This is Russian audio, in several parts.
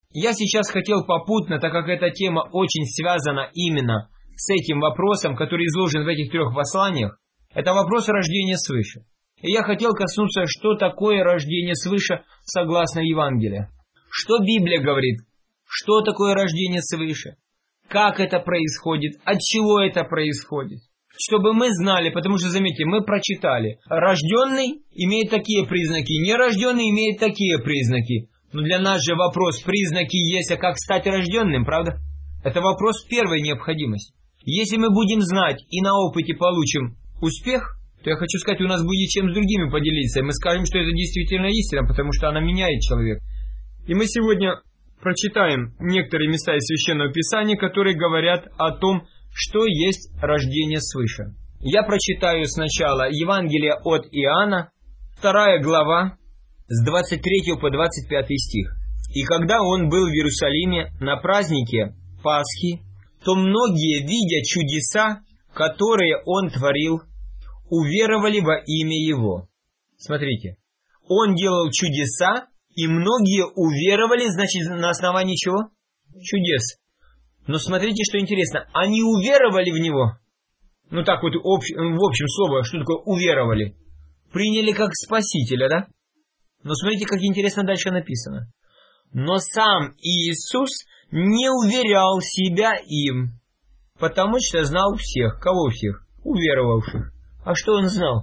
Я сейчас хотел попутно, так как эта тема очень связана именно с этим вопросом, который изложен в этих 3 посланиях, это вопрос рождения свыше. И я хотел коснуться, что такое рождение свыше согласно Евангелию. Что Библия говорит? Что такое рождение свыше? Как это происходит? От чего это происходит? Чтобы мы знали, потому что, заметьте, мы прочитали. Рожденный имеет такие признаки, нерожденный имеет такие признаки. Но для нас же вопрос, признаки есть, а как стать рожденным, правда? Это вопрос первой необходимости. Если мы будем знать и на опыте получим успех, то я хочу сказать, у нас будет чем с другими поделиться. И мы скажем, что это действительно истина, потому что она меняет человека. И мы сегодня прочитаем некоторые места из Священного Писания, которые говорят о том, что есть рождение свыше. Я прочитаю сначала Евангелие от Иоанна, 2 глава, с 23 по 25 стих. «И когда он был в Иерусалиме на празднике Пасхи, то многие, видя чудеса, которые он творил, уверовали во имя его». Смотрите, он делал чудеса, и многие уверовали, значит, на основании чего? Чудес. Но смотрите, что интересно, они уверовали в него. Ну так вот, в общем слово, что такое уверовали? Приняли как Спасителя, да? Но смотрите, как интересно дальше написано. Но сам Иисус не уверял себя им, потому что знал всех. Кого всех? Уверовавших. А что он знал?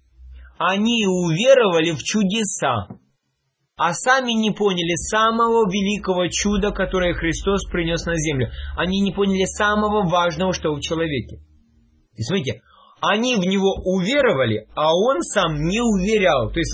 Они уверовали в чудеса, а сами не поняли самого великого чуда, которое Христос принес на землю. Они не поняли самого важного, что в человеке. И смотрите, они в него уверовали, а он сам не уверял. То есть,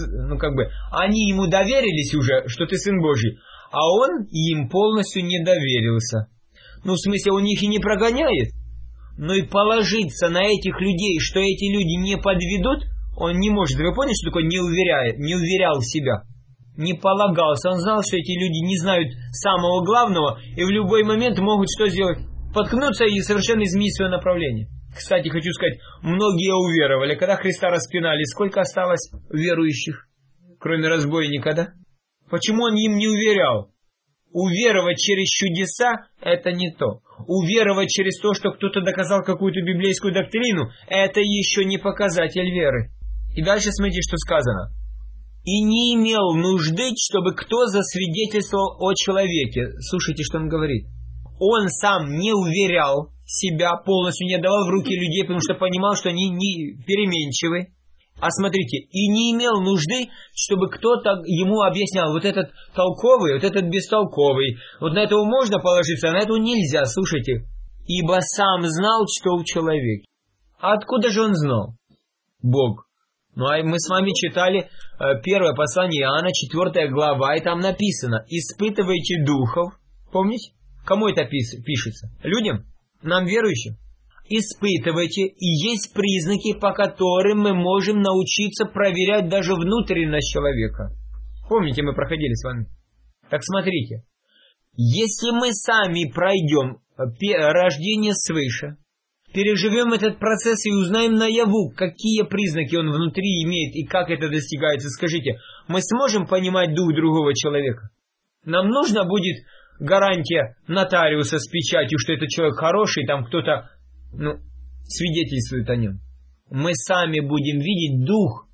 они ему доверились уже, что ты Сын Божий, а он им полностью не доверился. Ну, в смысле, он их и не прогоняет. Но и положиться на этих людей, что эти люди не подведут, он не может. Вы поняли, что такое не уверял в себя? Не полагался. Он знал, что эти люди не знают самого главного, и в любой момент могут что сделать? Поткнуться и совершенно изменить свое направление. Кстати, хочу сказать, многие уверовали. Когда Христа распинали, сколько осталось верующих, кроме разбойника, да? Почему он им не уверял? Уверовать через чудеса – это не то. Уверовать через то, что кто-то доказал какую-то библейскую доктрину – это еще не показатель веры. И дальше смотрите, что сказано. «И не имел нужды, чтобы кто засвидетельствовал о человеке». Слушайте, что он говорит. Он сам не уверял себя, полностью не отдавал в руки людей, потому что понимал, что они не переменчивы. А смотрите, и не имел нужды, чтобы кто-то ему объяснял, вот этот толковый, вот этот бестолковый, вот на этого можно положиться, а на этого нельзя, слушайте. Ибо сам знал, что у человека. А откуда же он знал? Бог. Ну, а мы с вами читали первое послание Иоанна, 4 глава, и там написано, испытывайте духов. Помните? Кому это пишется? Людям? Нам, верующим? Испытывайте, и есть признаки, по которым мы можем научиться проверять даже внутренность человека. Помните, мы проходили с вами? Так смотрите, если мы сами пройдем рождение свыше, переживем этот процесс и узнаем наяву, какие признаки он внутри имеет и как это достигается, скажите, мы сможем понимать дух другого человека? Нам нужно будет гарантия нотариуса с печатью, что этот человек хороший, там кто-то свидетельствует о нем. Мы сами будем видеть Дух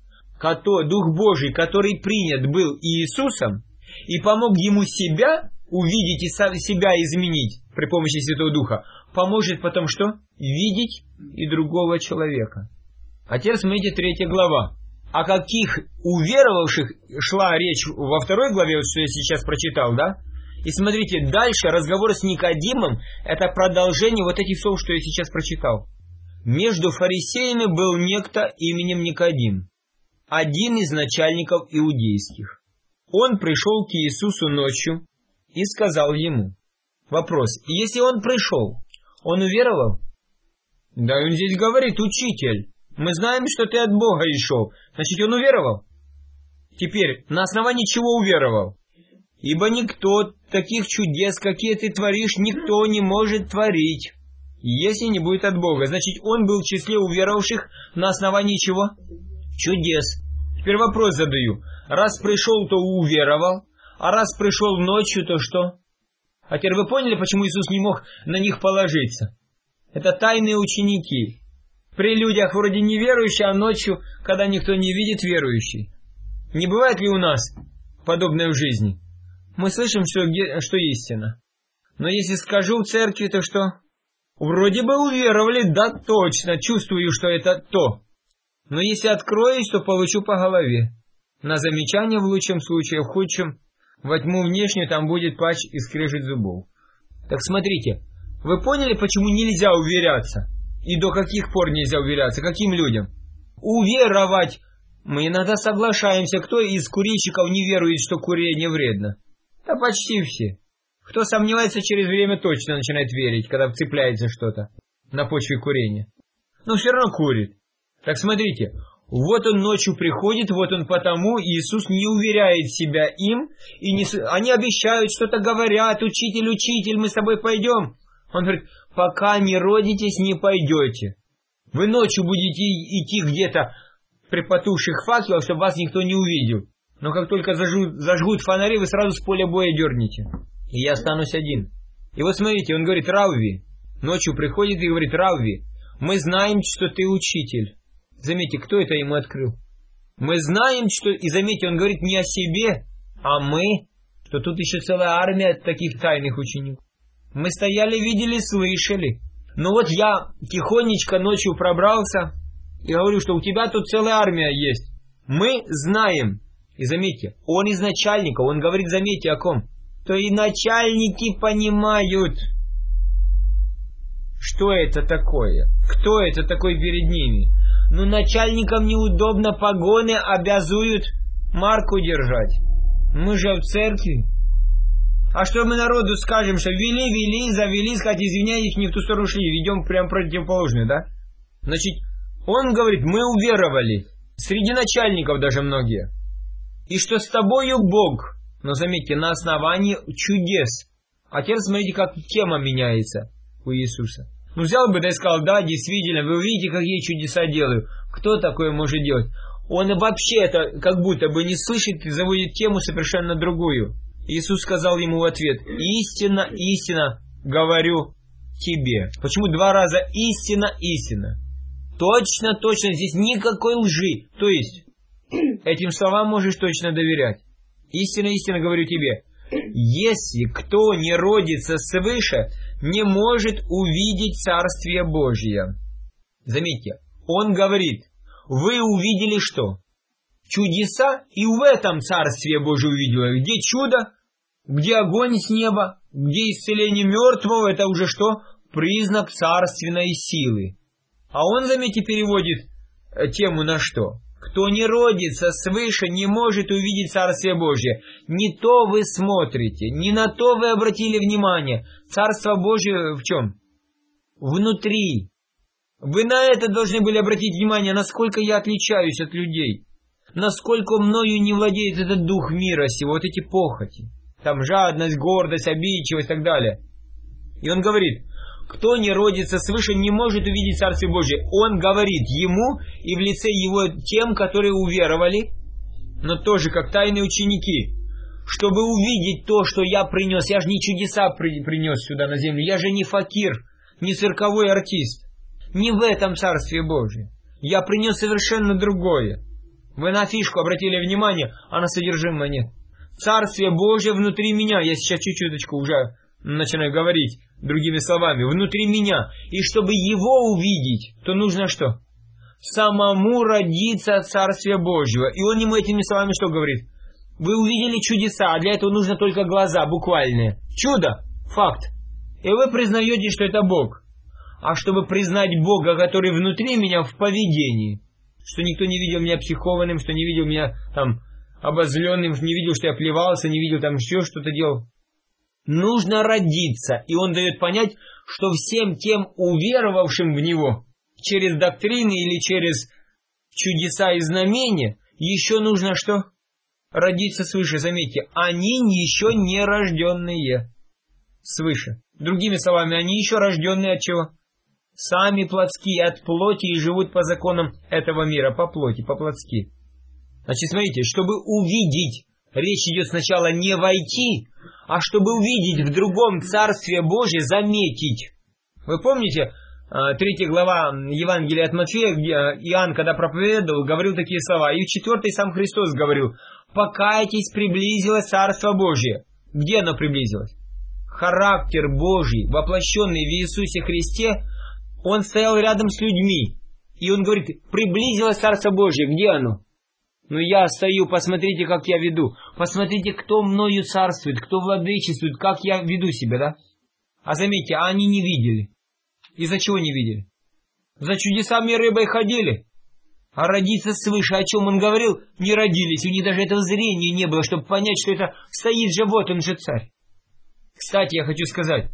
Божий, который принят был Иисусом и помог ему себя увидеть и себя изменить при помощи Святого Духа, поможет потом что? Видеть и другого человека. А теперь смотрите 3 глава. О каких уверовавших шла речь во 2 главе, вот что я сейчас прочитал, да? И смотрите, дальше разговор с Никодимом, это продолжение вот этих слов, что я сейчас прочитал. Между фарисеями был некто именем Никодим, один из начальников иудейских. Он пришел к Иисусу ночью и сказал ему. Вопрос, если он пришел, он уверовал? Да, он здесь говорит, учитель, мы знаем, что ты от Бога и шел, значит он уверовал. Теперь, на основании чего уверовал? Ибо никто таких чудес, какие ты творишь, никто не может творить, если не будет от Бога. Значит, он был в числе уверовавших на основании чего? Чудес. Теперь вопрос задаю. Раз пришел, то уверовал, а раз пришел ночью, то что? А теперь вы поняли, почему Иисус не мог на них положиться? Это тайные ученики. При людях вроде неверующие, а ночью, когда никто не видит, верующий. Не бывает ли у нас подобное в жизни? Мы слышим, что истина. Но если скажу в церкви, то что? Вроде бы уверовали, да точно, чувствую, что это то. Но если откроюсь, то получу по голове. На замечание в лучшем случае, в худшем, во тьму внешнюю там будет плач и скрежет зубов. Так смотрите, вы поняли, почему нельзя уверяться? И до каких пор нельзя уверяться? Каким людям? Уверовать. Мы иногда соглашаемся, кто из курильщиков не верует, что курение вредно? Да почти все. Кто сомневается, через время точно начинает верить, когда вцепляется что-то на почве курения. Но все равно курит. Так смотрите, вот он ночью приходит, вот он потому, Иисус не уверяет себя им, они обещают, что-то говорят, учитель, мы с тобой пойдем. Он говорит, пока не родитесь, не пойдете. Вы ночью будете идти где-то при потухших факелах, чтобы вас никто не увидел. Но как только зажгут фонари, вы сразу с поля боя дернете. И я останусь один. И вот смотрите, он говорит, Равви, ночью приходит и говорит, Равви, мы знаем, что ты учитель. Заметьте, кто это ему открыл? Мы знаем, что... И заметьте, он говорит не о себе, а мы, что тут еще целая армия таких тайных учеников. Мы стояли, видели, слышали. Но вот я тихонечко ночью пробрался и говорю, что у тебя тут целая армия есть. Мы знаем. И заметьте, он из начальников, он говорит, заметьте, о ком? То и начальники понимают, что это такое, кто это такой перед ними. Но начальникам неудобно, погоны обязуют марку держать. Мы же в церкви. А что мы народу скажем, что завели, сказать, извиняйтесь, не в ту сторону шли, ведем прям противоположную, да? Значит, он говорит, мы уверовали, среди начальников даже многие. И что с тобою Бог, но заметьте, на основании чудес. А теперь смотрите, как тема меняется у Иисуса. Ну взял бы, да и сказал, да, действительно, вы увидите, какие чудеса делаю. Кто такое может делать? Он вообще это как будто бы не слышит и заводит тему совершенно другую. Иисус сказал ему в ответ, истина, истина, говорю тебе. Почему два раза истина, истина? Точно, точно, здесь никакой лжи. То есть, этим словам можешь точно доверять. Истина, истина, говорю тебе. Если кто не родится свыше, не может увидеть Царствие Божье. Заметьте, он говорит, вы увидели что? Чудеса, и в этом Царствие Божие увидела. Где чудо? Где огонь с неба? Где исцеление мертвого? Это уже что? Признак царственной силы. А он, заметьте, переводит тему на что? Кто не родится свыше, не может увидеть Царствие Божие. Не то вы смотрите, не на то вы обратили внимание. Царство Божие в чем? Внутри. Вы на это должны были обратить внимание, насколько я отличаюсь от людей. Насколько мною не владеет этот дух мира сего, вот эти похоти. Там жадность, гордость, обидчивость и так далее. И он говорит, кто не родится свыше, не может увидеть Царствие Божие. Он говорит ему и в лице его тем, которые уверовали, но тоже как тайные ученики, чтобы увидеть то, что я принес. Я же не чудеса принес сюда на землю, я же не факир, не цирковой артист. Не в этом Царствие Божие. Я принес совершенно другое. Вы на фишку обратили внимание, а на содержимое нет. Царствие Божие внутри меня. Я сейчас чуть-чуточку уже начинаю говорить другими словами. Внутри меня. И чтобы его увидеть, то нужно что? Самому родиться от Царствия Божьего. И он ему этими словами что говорит? Вы увидели чудеса, а для этого нужно только глаза буквальные. Чудо, факт. И вы признаете, что это Бог. А чтобы признать Бога, который внутри меня в поведении, что никто не видел меня психованным, что не видел меня там обозленным, не видел, что я плевался, не видел там еще что-то делал. Нужно родиться. И он дает понять, что всем тем уверовавшим в него, через доктрины или через чудеса и знамения, еще нужно что? Родиться свыше. Заметьте, они еще не рожденные свыше. Другими словами, они еще рожденные от чего? Сами плотские, от плоти и живут по законам этого мира, по плоти, по плотски. Значит, смотрите, чтобы увидеть Речь идет сначала не войти, а чтобы увидеть в другом Царстве Божье, заметить. Вы помните, 3 глава Евангелия от Матфея, где Иоанн, когда проповедовал, говорил такие слова. И в 4 сам Христос говорил: «Покайтесь, приблизилось Царство Божье». Где оно приблизилось? Характер Божий, воплощенный в Иисусе Христе, Он стоял рядом с людьми. И Он говорит: приблизилось Царство Божье. Где оно? Ну я стою, посмотрите, как я веду. Посмотрите, кто мною царствует, кто владычествует, как я веду себя, да? А заметьте, они не видели. Из-за чего не видели? За чудесами рыбой ходили. А родиться свыше, о чем Он говорил, не родились. У них даже этого зрения не было, чтобы понять, что это стоит же, вот Он же царь. Кстати, я хочу сказать,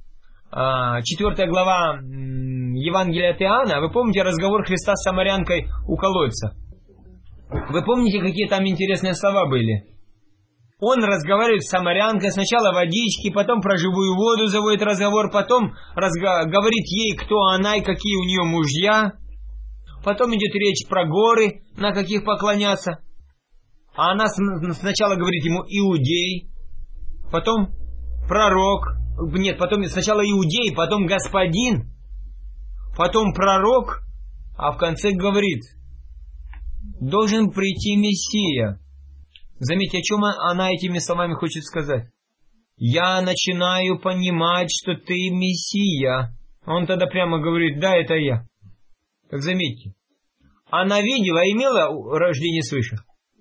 4 глава Евангелия от Иоанна, вы помните разговор Христа с самарянкой у колодца? Вы помните, какие там интересные слова были? Он разговаривает с самарянкой, сначала водички, потом про живую воду заводит разговор, потом говорит ей, кто она и какие у нее мужья. Потом идет речь про горы, на каких поклоняться. А она сначала говорит ему иудей, потом пророк. Нет, потом сначала иудей, потом господин, потом пророк, а в конце говорит: должен прийти Мессия. Заметьте, о чем она этими словами хочет сказать. Я начинаю понимать, что ты Мессия. Он тогда прямо говорит: да, это я. Так заметьте, она видела, имела рождение свыше.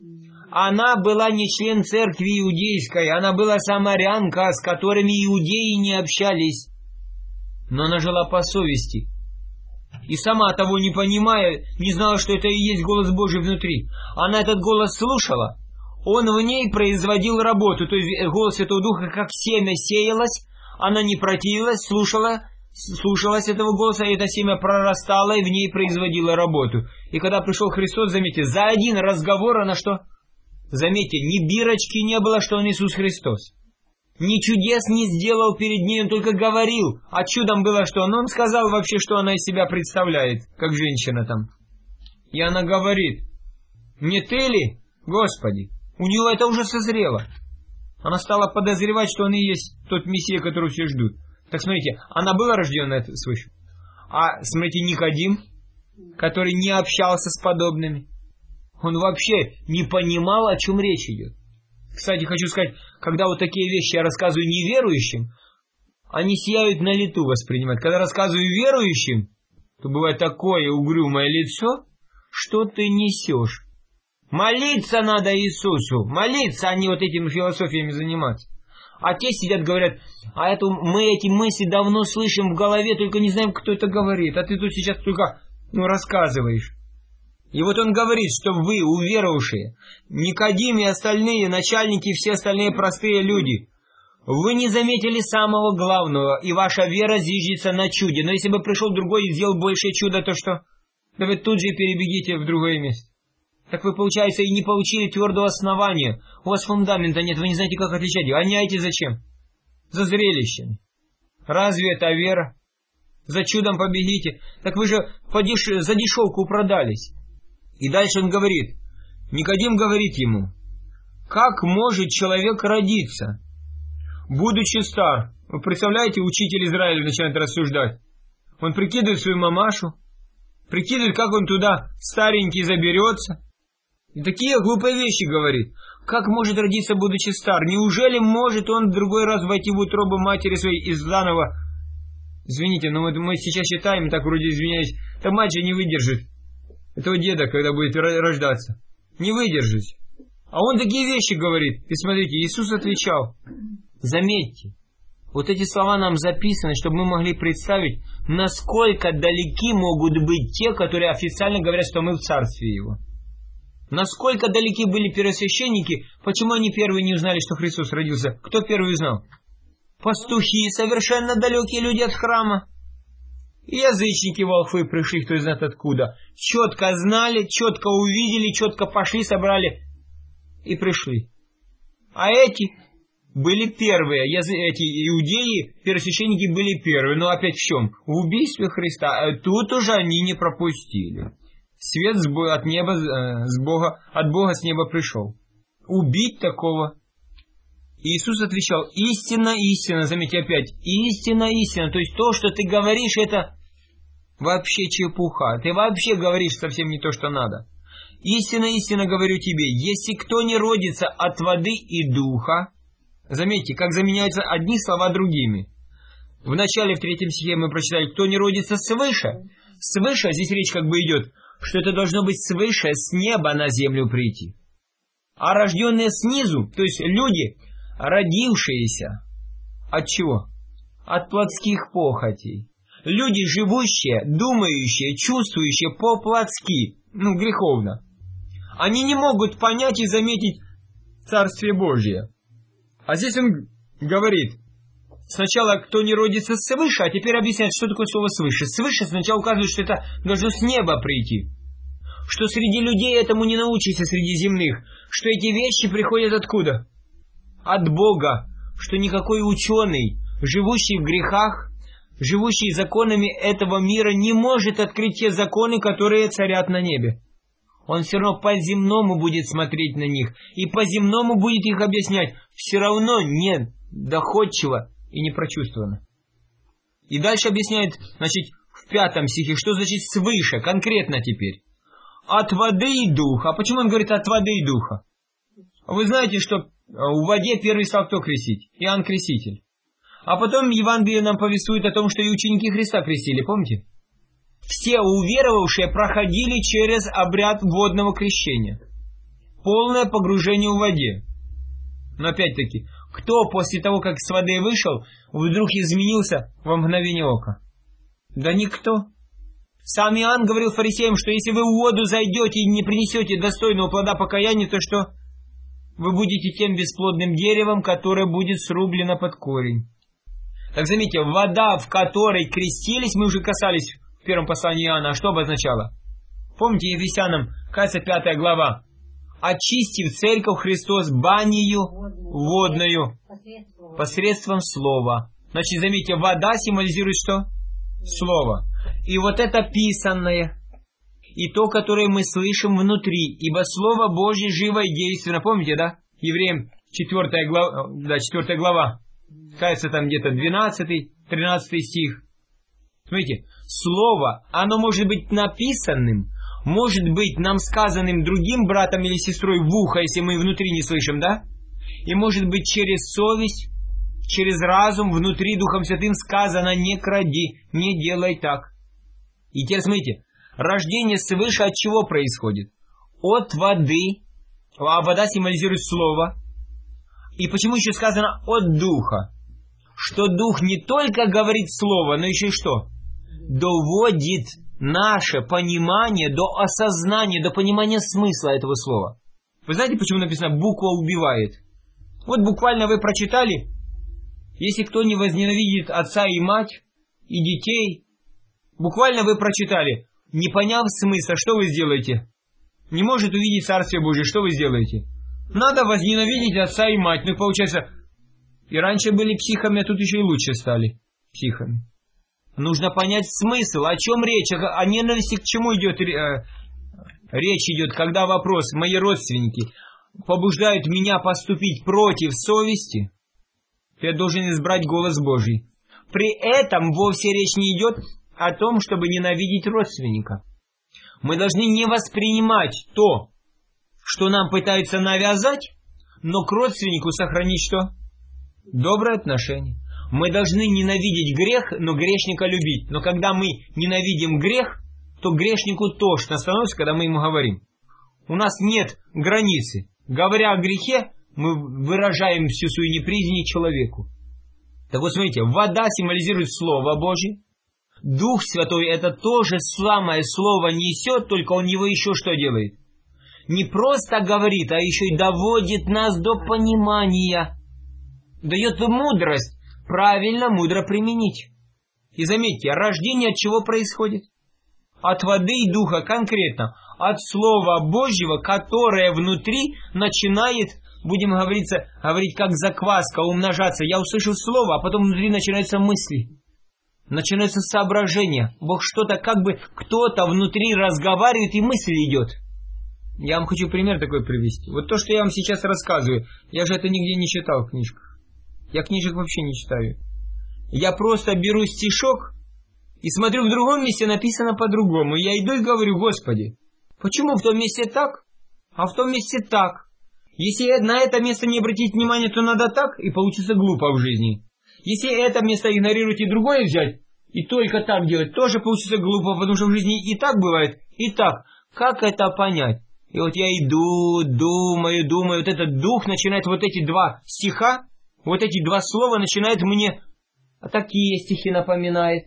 Она была не член церкви иудейской, она была самарянка, с которыми иудеи не общались. Но она жила по совести. И сама того не понимая, не знала, что это и есть голос Божий внутри. Она этот голос слушала, он в ней производил работу. То есть голос Святого Духа, как семя сеялось, она не противилась, слушалась этого голоса, и это семя прорастало и в ней производило работу. И когда пришел Христос, заметьте, за один разговор она что? Заметьте, ни бирочки не было, что Он Иисус Христос. Ни чудес не сделал перед ней, Он только говорил. А чудом было, что Он сказал вообще, что она из себя представляет, как женщина там. И она говорит: не ты ли, Господи? У нее это уже созрело. Она стала подозревать, что Он и есть тот Мессия, которого все ждут. Так смотрите, она была рождена свыше. А смотрите, Никодим, который не общался с подобными, он вообще не понимал, о чем речь идет. Кстати, хочу сказать, когда вот такие вещи я рассказываю неверующим, они сияют на лету воспринимать. Когда рассказываю верующим, то бывает такое угрюмое лицо: что ты несешь? Молиться надо Иисусу, молиться, а не вот этими философиями заниматься. А те сидят, говорят: а мы эти мысли давно слышим в голове, только не знаем, кто это говорит. А ты тут сейчас только рассказываешь. И вот он говорит, что вы, уверовавшие, Никодим и остальные начальники, все остальные простые люди, вы не заметили самого главного, и ваша вера зиждется на чуде. Но если бы пришел другой и сделал большее чудо, то что? Да вы тут же перебегите в другое место. Так вы, получается, и не получили твердого основания. У вас фундамента нет, вы не знаете, как отличать. Гоняете зачем? За зрелищами. Разве это вера? За чудом побегите. Так вы же за дешевку продались. И дальше он говорит, Никодим говорит ему: как может человек родиться, будучи стар? Вы представляете, учитель Израиля начинает рассуждать. Он прикидывает свою мамашу, прикидывает, как он туда старенький заберется. И такие глупые вещи говорит. Как может родиться, будучи стар? Неужели может он в другой раз войти в утробу матери своей из заново? Извините, но мы сейчас считаем, так вроде извиняюсь, та мать же не выдержит этого деда, когда будет рождаться. Не выдержит. А он такие вещи говорит. И смотрите, Иисус отвечал. Заметьте, вот эти слова нам записаны, чтобы мы могли представить, насколько далеки могут быть те, которые официально говорят, что мы в Царстве Его. Насколько далеки были первосвященники, почему они первые не узнали, что Христос родился? Кто первый узнал? Пастухи, совершенно далекие люди от храма. И язычники, волхвы пришли, кто знает откуда. Четко знали, четко увидели, четко пошли, собрали и пришли. А эти были первые, эти иудеи, первосвященники были первые. Но опять в чем? В убийстве Христа. Тут уже они не пропустили. Свет от Бога с неба пришел. Убить такого Иисус отвечал: истина, истина, заметьте опять, истина, истина. То есть то, что ты говоришь, это вообще чепуха. Ты вообще говоришь совсем не то, что надо. Истина, истина говорю тебе, если кто не родится от воды и духа, заметьте, как заменяются одни слова другими. В начале, в 3 стихе мы прочитали, кто не родится свыше. Свыше, здесь речь как бы идет, что это должно быть свыше, с неба на землю прийти. А рожденные снизу, то есть люди, родившиеся от чего? От плотских похотей. Люди, живущие, думающие, чувствующие по-плотски, греховно. Они не могут понять и заметить Царствие Божие. А здесь он говорит, сначала кто не родится свыше, а теперь объясняет, что такое слово свыше. Свыше сначала указывает, что это должно с неба прийти. Что среди людей этому не научишься, среди земных. Что эти вещи приходят откуда? От Бога. Что никакой ученый, живущий в грехах, живущий законами этого мира, не может открыть те законы, которые царят на небе. Он все равно по-земному будет смотреть на них и по-земному будет их объяснять. Все равно не доходчиво и не прочувствовано. И дальше объясняет, значит, в 5 стихе, что значит свыше, конкретно теперь. От воды и духа. А почему он говорит от воды и духа? Вы знаете, что в воде первый стал кто крестить? Иоанн Креститель. А потом Евангелие нам повествует о том, что и ученики Христа крестили, помните? Все уверовавшие проходили через обряд водного крещения. Полное погружение в воде. Но опять-таки, кто после того, как с воды вышел, вдруг изменился во мгновение ока? Да никто. Сам Иоанн говорил фарисеям, что если вы в воду зайдете и не принесете достойного плода покаяния, то что? Вы будете тем бесплодным деревом, которое будет срублено под корень. Так заметьте, вода, в которой крестились, мы уже касались в первом послании Иоанна, а что обозначало? Помните, Ефесянам, кажется, 5 глава. Очистив церковь Христос банию водную посредством слова. Значит, заметьте, вода символизирует что? Слово. И вот это писанное, и то, которое мы слышим внутри, ибо Слово Божье живо и действенно. Помните, да? Евреям 4 глава. Кажется, там где-то 12-13 стих. Смотрите, Слово, оно может быть написанным, может быть нам сказанным другим братом или сестрой в ухо, если мы внутри не слышим, да? И может быть через совесть, через разум, внутри Духом Святым сказано: не кради, не делай так. И теперь смотрите, рождение свыше от чего происходит? От воды, а вода символизирует Слово. И почему еще сказано от Духа? Что Дух не только говорит Слово, но еще и что? Доводит наше понимание до осознания, до понимания смысла этого слова. Вы знаете, почему написано «буква убивает»? Вот буквально вы прочитали: если кто не возненавидит отца и мать, и детей, буквально вы прочитали, не поняв смысла, что вы сделаете? Не может увидеть Царствие Божие, что вы сделаете? Надо возненавидеть отца и мать. Ну, получается, и раньше были психами, а тут еще и лучше стали психами. Нужно понять смысл, о чем речь, о ненависти к чему идет речь идет, когда вопрос: мои родственники побуждают меня поступить против совести, я должен избрать голос Божий. При этом вовсе речь не идет о том, чтобы ненавидеть родственника. Мы должны не воспринимать то, что нам пытаются навязать, но к родственнику сохранить что? Доброе отношение. Мы должны ненавидеть грех, но грешника любить. Но когда мы ненавидим грех, то грешнику тошно становится, когда мы ему говорим. У нас нет границы. Говоря о грехе, мы выражаем всю свою неприязнь человеку. Так вот, смотрите, вода символизирует Слово Божие. Дух Святой это тоже самое Слово несет, только он его еще что делает? Не просто говорит, а еще и доводит нас до понимания. Дает мудрость. Правильно, мудро применить. И заметьте, рождение от чего происходит? От воды и духа конкретно. От Слова Божьего, которое внутри начинает, будем говорить как закваска, умножаться. Я услышал слово, а потом внутри начинаются мысли. Начинаются соображения. Бог что-то как бы, кто-то внутри разговаривает и мысль идет. Я вам хочу пример такой привести. Вот то, что я вам сейчас рассказываю, я же это нигде не читал в книжках. Я книжек вообще не читаю. Я просто беру стишок и смотрю, в другом месте написано по-другому. И я иду и говорю: Господи, почему в том месте так, а в том месте так? Если на это место не обратить внимание, то надо так, и получится глупо в жизни. Если это место игнорировать и другое взять, и только так делать, тоже получится глупо, потому что в жизни и так бывает, и так. Как это понять? И вот я иду, думаю, вот этот дух начинает вот эти два стиха, вот эти два слова начинают мне такие стихи напоминает,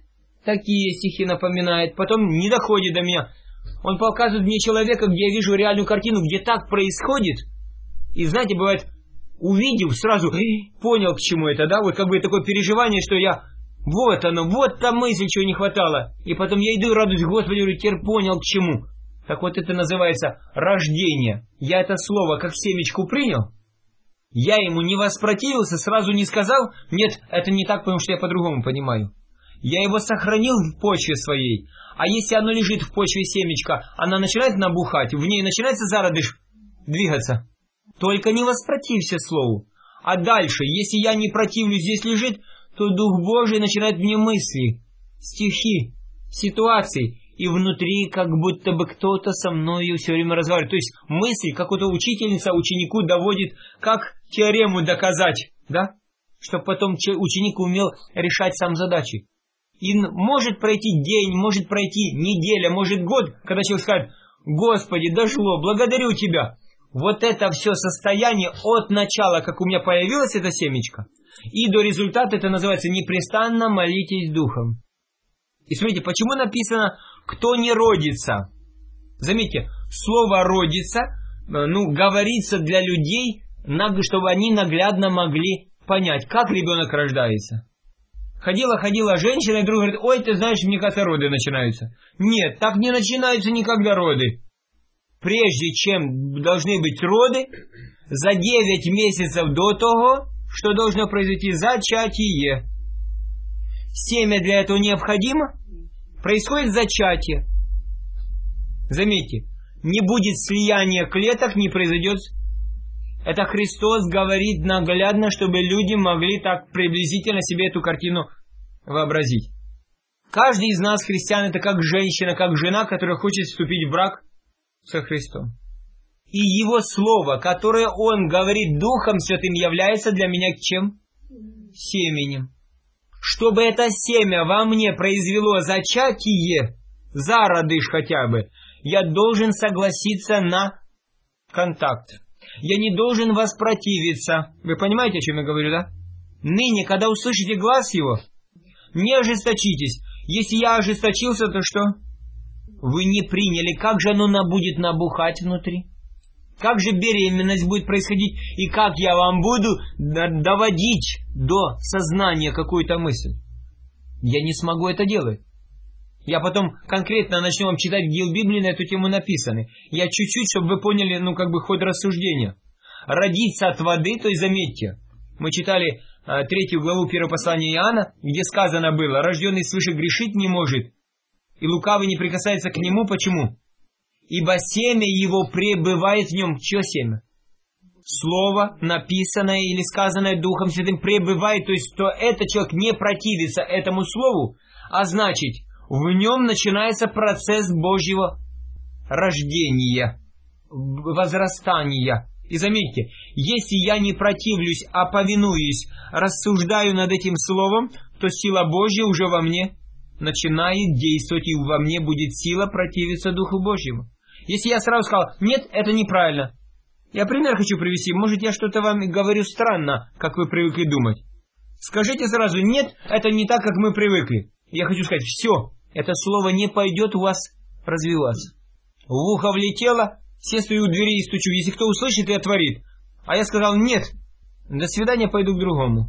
потом не доходит до меня. Он показывает мне человека, где я вижу реальную картину, где так происходит. И знаете, бывает, увидел, сразу понял, к чему это, да? Вот как бы такое переживание, что я, вот оно, вот та мысль, чего не хватало. И потом я иду и радуюсь: Господи, говорю, теперь понял, к чему. Так вот это называется рождение. Я это слово как семечку принял, я ему не воспротивился, сразу не сказал: нет, это не так, потому что я по-другому понимаю. Я его сохранил в почве своей. А если оно лежит в почве семечка, она начинает набухать, в ней начинается зародыш двигаться. Только не воспротивься слову. А дальше, если я не противлюсь, здесь лежит, то Дух Божий начинает мне мысли, стихи, ситуации. И внутри как будто бы кто-то со мною все время разговаривает. То есть мысли, как вот учительница ученику доводит, как теорему доказать, да? Чтобы потом ученик умел решать сам задачи. И может пройти день, может пройти неделя, может год, когда человек скажет: Господи, дошло, благодарю Тебя. Вот это все состояние от начала, как у меня появилась эта семечка, и до результата, это называется непрестанно молитесь Духом. И смотрите, почему написано «кто не родится». Заметьте, слово «родится», говорится для людей, чтобы они наглядно могли понять, как ребенок рождается. Ходила женщина, и друг говорит: ой, ты знаешь, мне кажется, роды начинаются. Нет, так не начинаются никогда роды. Прежде чем должны быть роды, за 9 месяцев до того, что должно произойти зачатие. Семя для этого необходимо, происходит зачатие. Заметьте, не будет слияния клеток, не произойдет. Это Христос говорит наглядно, чтобы люди могли так приблизительно себе эту картину вообразить. Каждый из нас, христиан, это как женщина, как жена, которая хочет вступить в брак со Христом. И Его Слово, которое Он говорит Духом Святым, является для меня чем? Семенем. Чтобы это семя во мне произвело зачатие, зародыш хотя бы, я должен согласиться на контакт. Я не должен воспротивиться. Вы понимаете, о чем я говорю, да? Ныне, когда услышите глас Его, не ожесточитесь. Если я ожесточился, то что? Вы не приняли. Как же оно будет набухать внутри? Как же беременность будет происходить? И как я вам буду доводить до сознания какую-то мысль? Я не смогу это делать. Я потом конкретно начну вам читать, где в Библии на эту тему написаны. Я чуть-чуть, чтобы вы поняли, ход рассуждения. Родиться от воды, то есть заметьте, мы читали 3 главу 1 послания Иоанна, где сказано было: рожденный свыше грешить не может, и лукавый не прикасается к нему. Почему? Ибо семя его пребывает в нем. Чье семя? Слово, написанное или сказанное Духом Святым, пребывает, то есть, что этот человек не противится этому слову, а значит, в нем начинается процесс Божьего рождения, возрастания. И заметьте, если я не противлюсь, а повинуюсь, рассуждаю над этим словом, то сила Божья уже во мне начинает действовать, и во мне будет сила противиться Духу Божьему. Если я сразу сказал: нет, это неправильно. Я пример хочу привести. Может, я что-то вам говорю странно, как вы привыкли думать. Скажите сразу: нет, это не так, как мы привыкли. Я хочу сказать: все, это слово не пойдет у вас развиваться. В ухо влетело, все стою у двери и стучу. Если кто услышит и отворит. А я сказал: нет, до свидания, пойду к другому.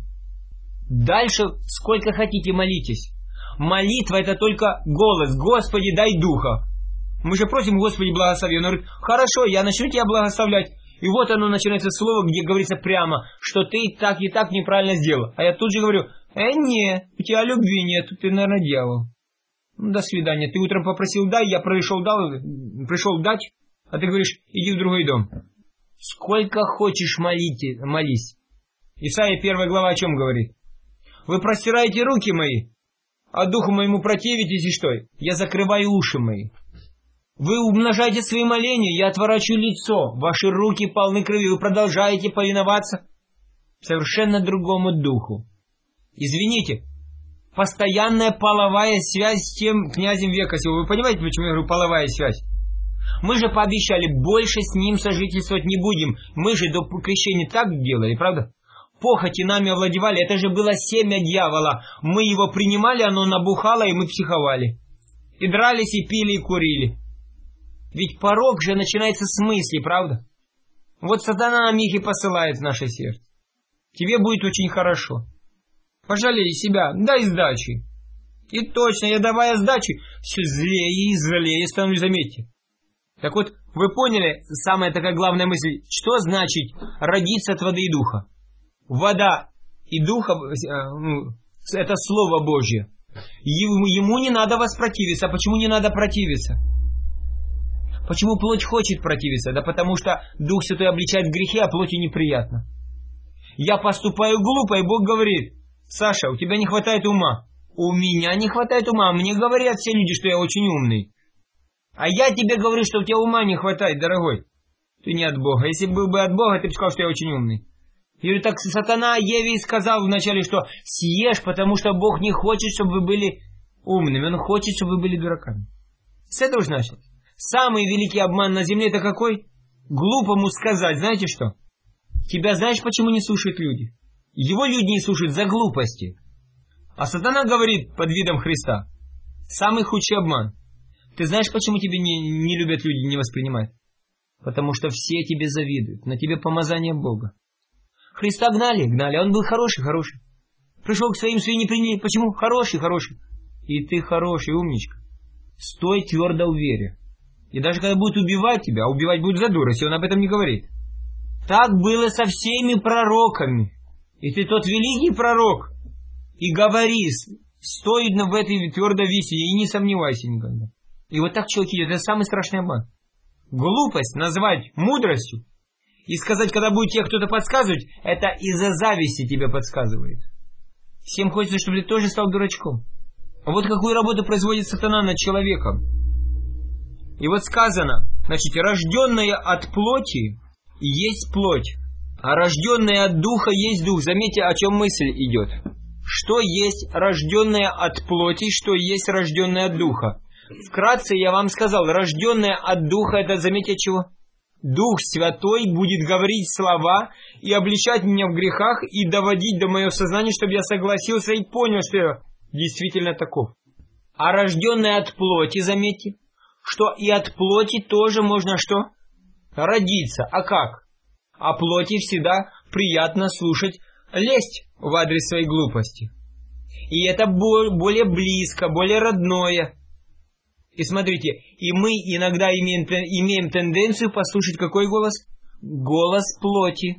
Дальше сколько хотите молитесь. Молитва — это только голос: Господи, дай духа. Мы же просим: Господи, благослови. Он говорит: хорошо, я начну тебя благословлять. И вот оно начинается слово, где говорится прямо, что ты так и так неправильно сделал. А я тут же говорю: нет, у тебя любви нет, ты, наверное, дьявол. До свидания. Ты утром попросил дай, я пришел дать, А ты говоришь, иди в другой дом. Сколько хочешь молись. Исайя 1 глава о чем говорит? Вы простираете руки мои, а духу моему противитесь, и что? Я закрываю уши мои. Вы умножаете свои моления, я отворачиваю лицо. Ваши руки полны крови, вы продолжаете повиноваться совершенно другому духу. Извините, постоянная половая связь с тем князем века сего. Вы понимаете, почему я говорю половая связь? Мы же пообещали, больше с ним сожительствовать не будем. Мы же до крещения так делали, правда? Похоти нами овладевали, это же было семя дьявола. Мы его принимали, оно набухало, и мы психовали. И дрались, и пили, и курили. Ведь порок же начинается с мысли, правда? Вот сатана нам их и посылает в наше сердце. Тебе будет очень хорошо. Пожалей себя, дай сдачи. И точно, я давая сдачи, все злее и злее становлюсь, заметьте. Так вот, вы поняли, самая такая главная мысль, что значит родиться от воды и духа? Вода и духа, это Слово Божье. Ему не надо воспротивиться. А почему не надо противиться? Почему плоть хочет противиться? Да потому что Дух Святой обличает грехи, а плоти неприятно. Я поступаю глупо, и Бог говорит, Саша, у тебя не хватает ума. У меня не хватает ума. Мне говорят все люди, что я очень умный. А я тебе говорю, что у тебя ума не хватает, дорогой. Ты не от Бога. Если бы был от Бога, ты бы сказал, что я очень умный. Я говорю, так сатана Еве сказал вначале, что съешь, потому что Бог не хочет, чтобы вы были умными. Он хочет, чтобы вы были дураками. С этого же началось. Самый великий обман на земле это какой? Глупому сказать, знаете что? Тебя знаешь, почему не слушают люди? Его люди не слушают за глупости. А сатана говорит под видом Христа. Самый худший обман. Ты знаешь, почему тебя не любят люди, не воспринимают? Потому что все тебе завидуют. На тебе помазание Бога. Христа гнали, он был хороший. Пришел к своим не приняли. Почему? Хороший. И ты хороший, умничка. Стой твердо в вере. И даже когда будут убивать тебя, а убивать будут за дурость, он об этом не говорит. Так было со всеми пророками. И ты тот великий пророк. И говори, стой в этой твердой весе и не сомневайся никогда. И вот так человек идет. Это самый страшный обман. Глупость назвать мудростью и сказать, когда будет тебе кто-то подсказывать, это из-за зависти тебе подсказывает. Всем хочется, чтобы ты тоже стал дурачком. А вот какую работу производит сатана над человеком. И вот сказано, значит, рожденная от плоти есть плоть, а рожденная от духа есть дух. Заметьте, о чем мысль идет. Что есть рожденная от плоти, что есть рожденная от духа. Вкратце я вам сказал, рожденная от духа, это, заметьте, чего? Дух Святой будет говорить слова и обличать меня в грехах и доводить до моего сознания, чтобы я согласился и понял, что я действительно таков. А рожденная от плоти, заметьте, что и от плоти тоже можно что? Родиться. А как? А плоти всегда приятно слушать лесть в адрес своей глупости. И это более близко, более родное. И смотрите, и мы иногда имеем тенденцию послушать какой голос? Голос плоти.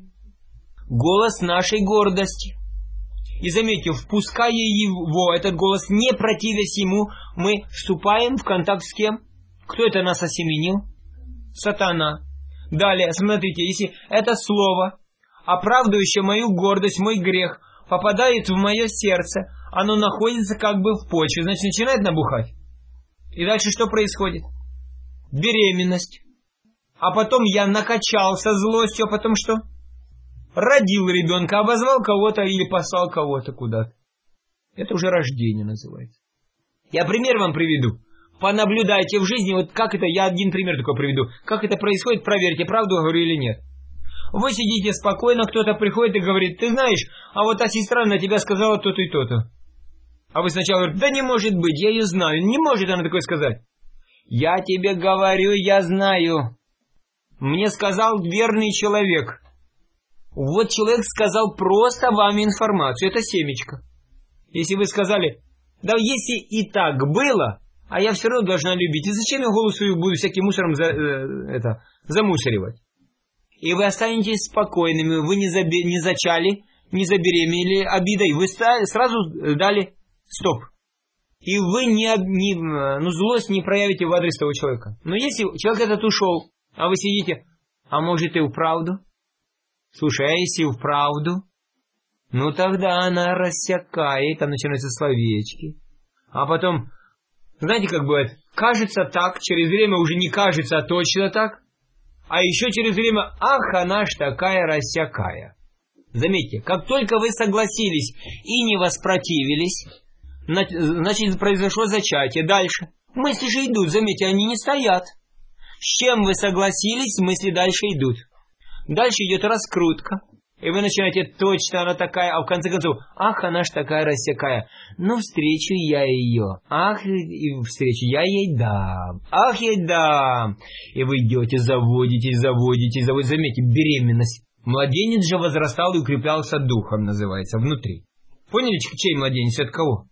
Голос нашей гордости. И заметьте, впуская его, этот голос, не противясь ему, мы вступаем в контакт с кем? Кто это нас осеменил? Сатана. Далее, смотрите, если это слово, оправдывающее мою гордость, мой грех, попадает в мое сердце, оно находится как бы в почве, значит, начинает набухать. И дальше что происходит? Беременность. А потом я накачался злостью, а потом что? Родил ребенка, обозвал кого-то или послал кого-то куда-то. Это уже рождение называется. Я пример вам приведу. Понаблюдайте в жизни, вот как это, я один пример такой приведу. Как это происходит, проверьте, правду я говорю или нет. Вы сидите спокойно, кто-то приходит и говорит, ты знаешь, а вот та сестра на тебя сказала то-то и то-то. А вы сначала говорите, да не может быть, я ее знаю. Не может она такое сказать. Я тебе говорю, я знаю. Мне сказал верный человек. Вот человек сказал просто вам информацию. Это семечко. Если вы сказали, да если и так было, а я все равно должна любить. И зачем я голову свою буду всяким мусором замусоривать? И вы останетесь спокойными. Вы не зачали, не забеременели обидой. Вы сразу дали стоп. И вы злость не проявите в адрес того человека. Но если человек этот ушел, А вы сидите, а может и вправду? Слушай, а если вправду? Ну тогда она рассякает, там начинаются словечки. А потом, знаете, как бывает, кажется так, через время уже не кажется, а точно так. А еще через время, ах, она ж такая рассякая. Заметьте, как только вы согласились и не воспротивились, значит, произошло зачатие. Дальше. Мысли же идут, заметьте, они не стоят. С чем вы согласились, мысли дальше идут. Дальше идет раскрутка. И вы начинаете, точно она такая, а в конце концов, ах, она ж такая рассякая. Ну, встречу я ее. Ах, и встречу я ей дам. Ах, ей дам. И вы идете, заводитесь. Заметьте, беременность. Младенец же возрастал и укреплялся духом, называется, внутри. Поняли, чей младенец? От кого?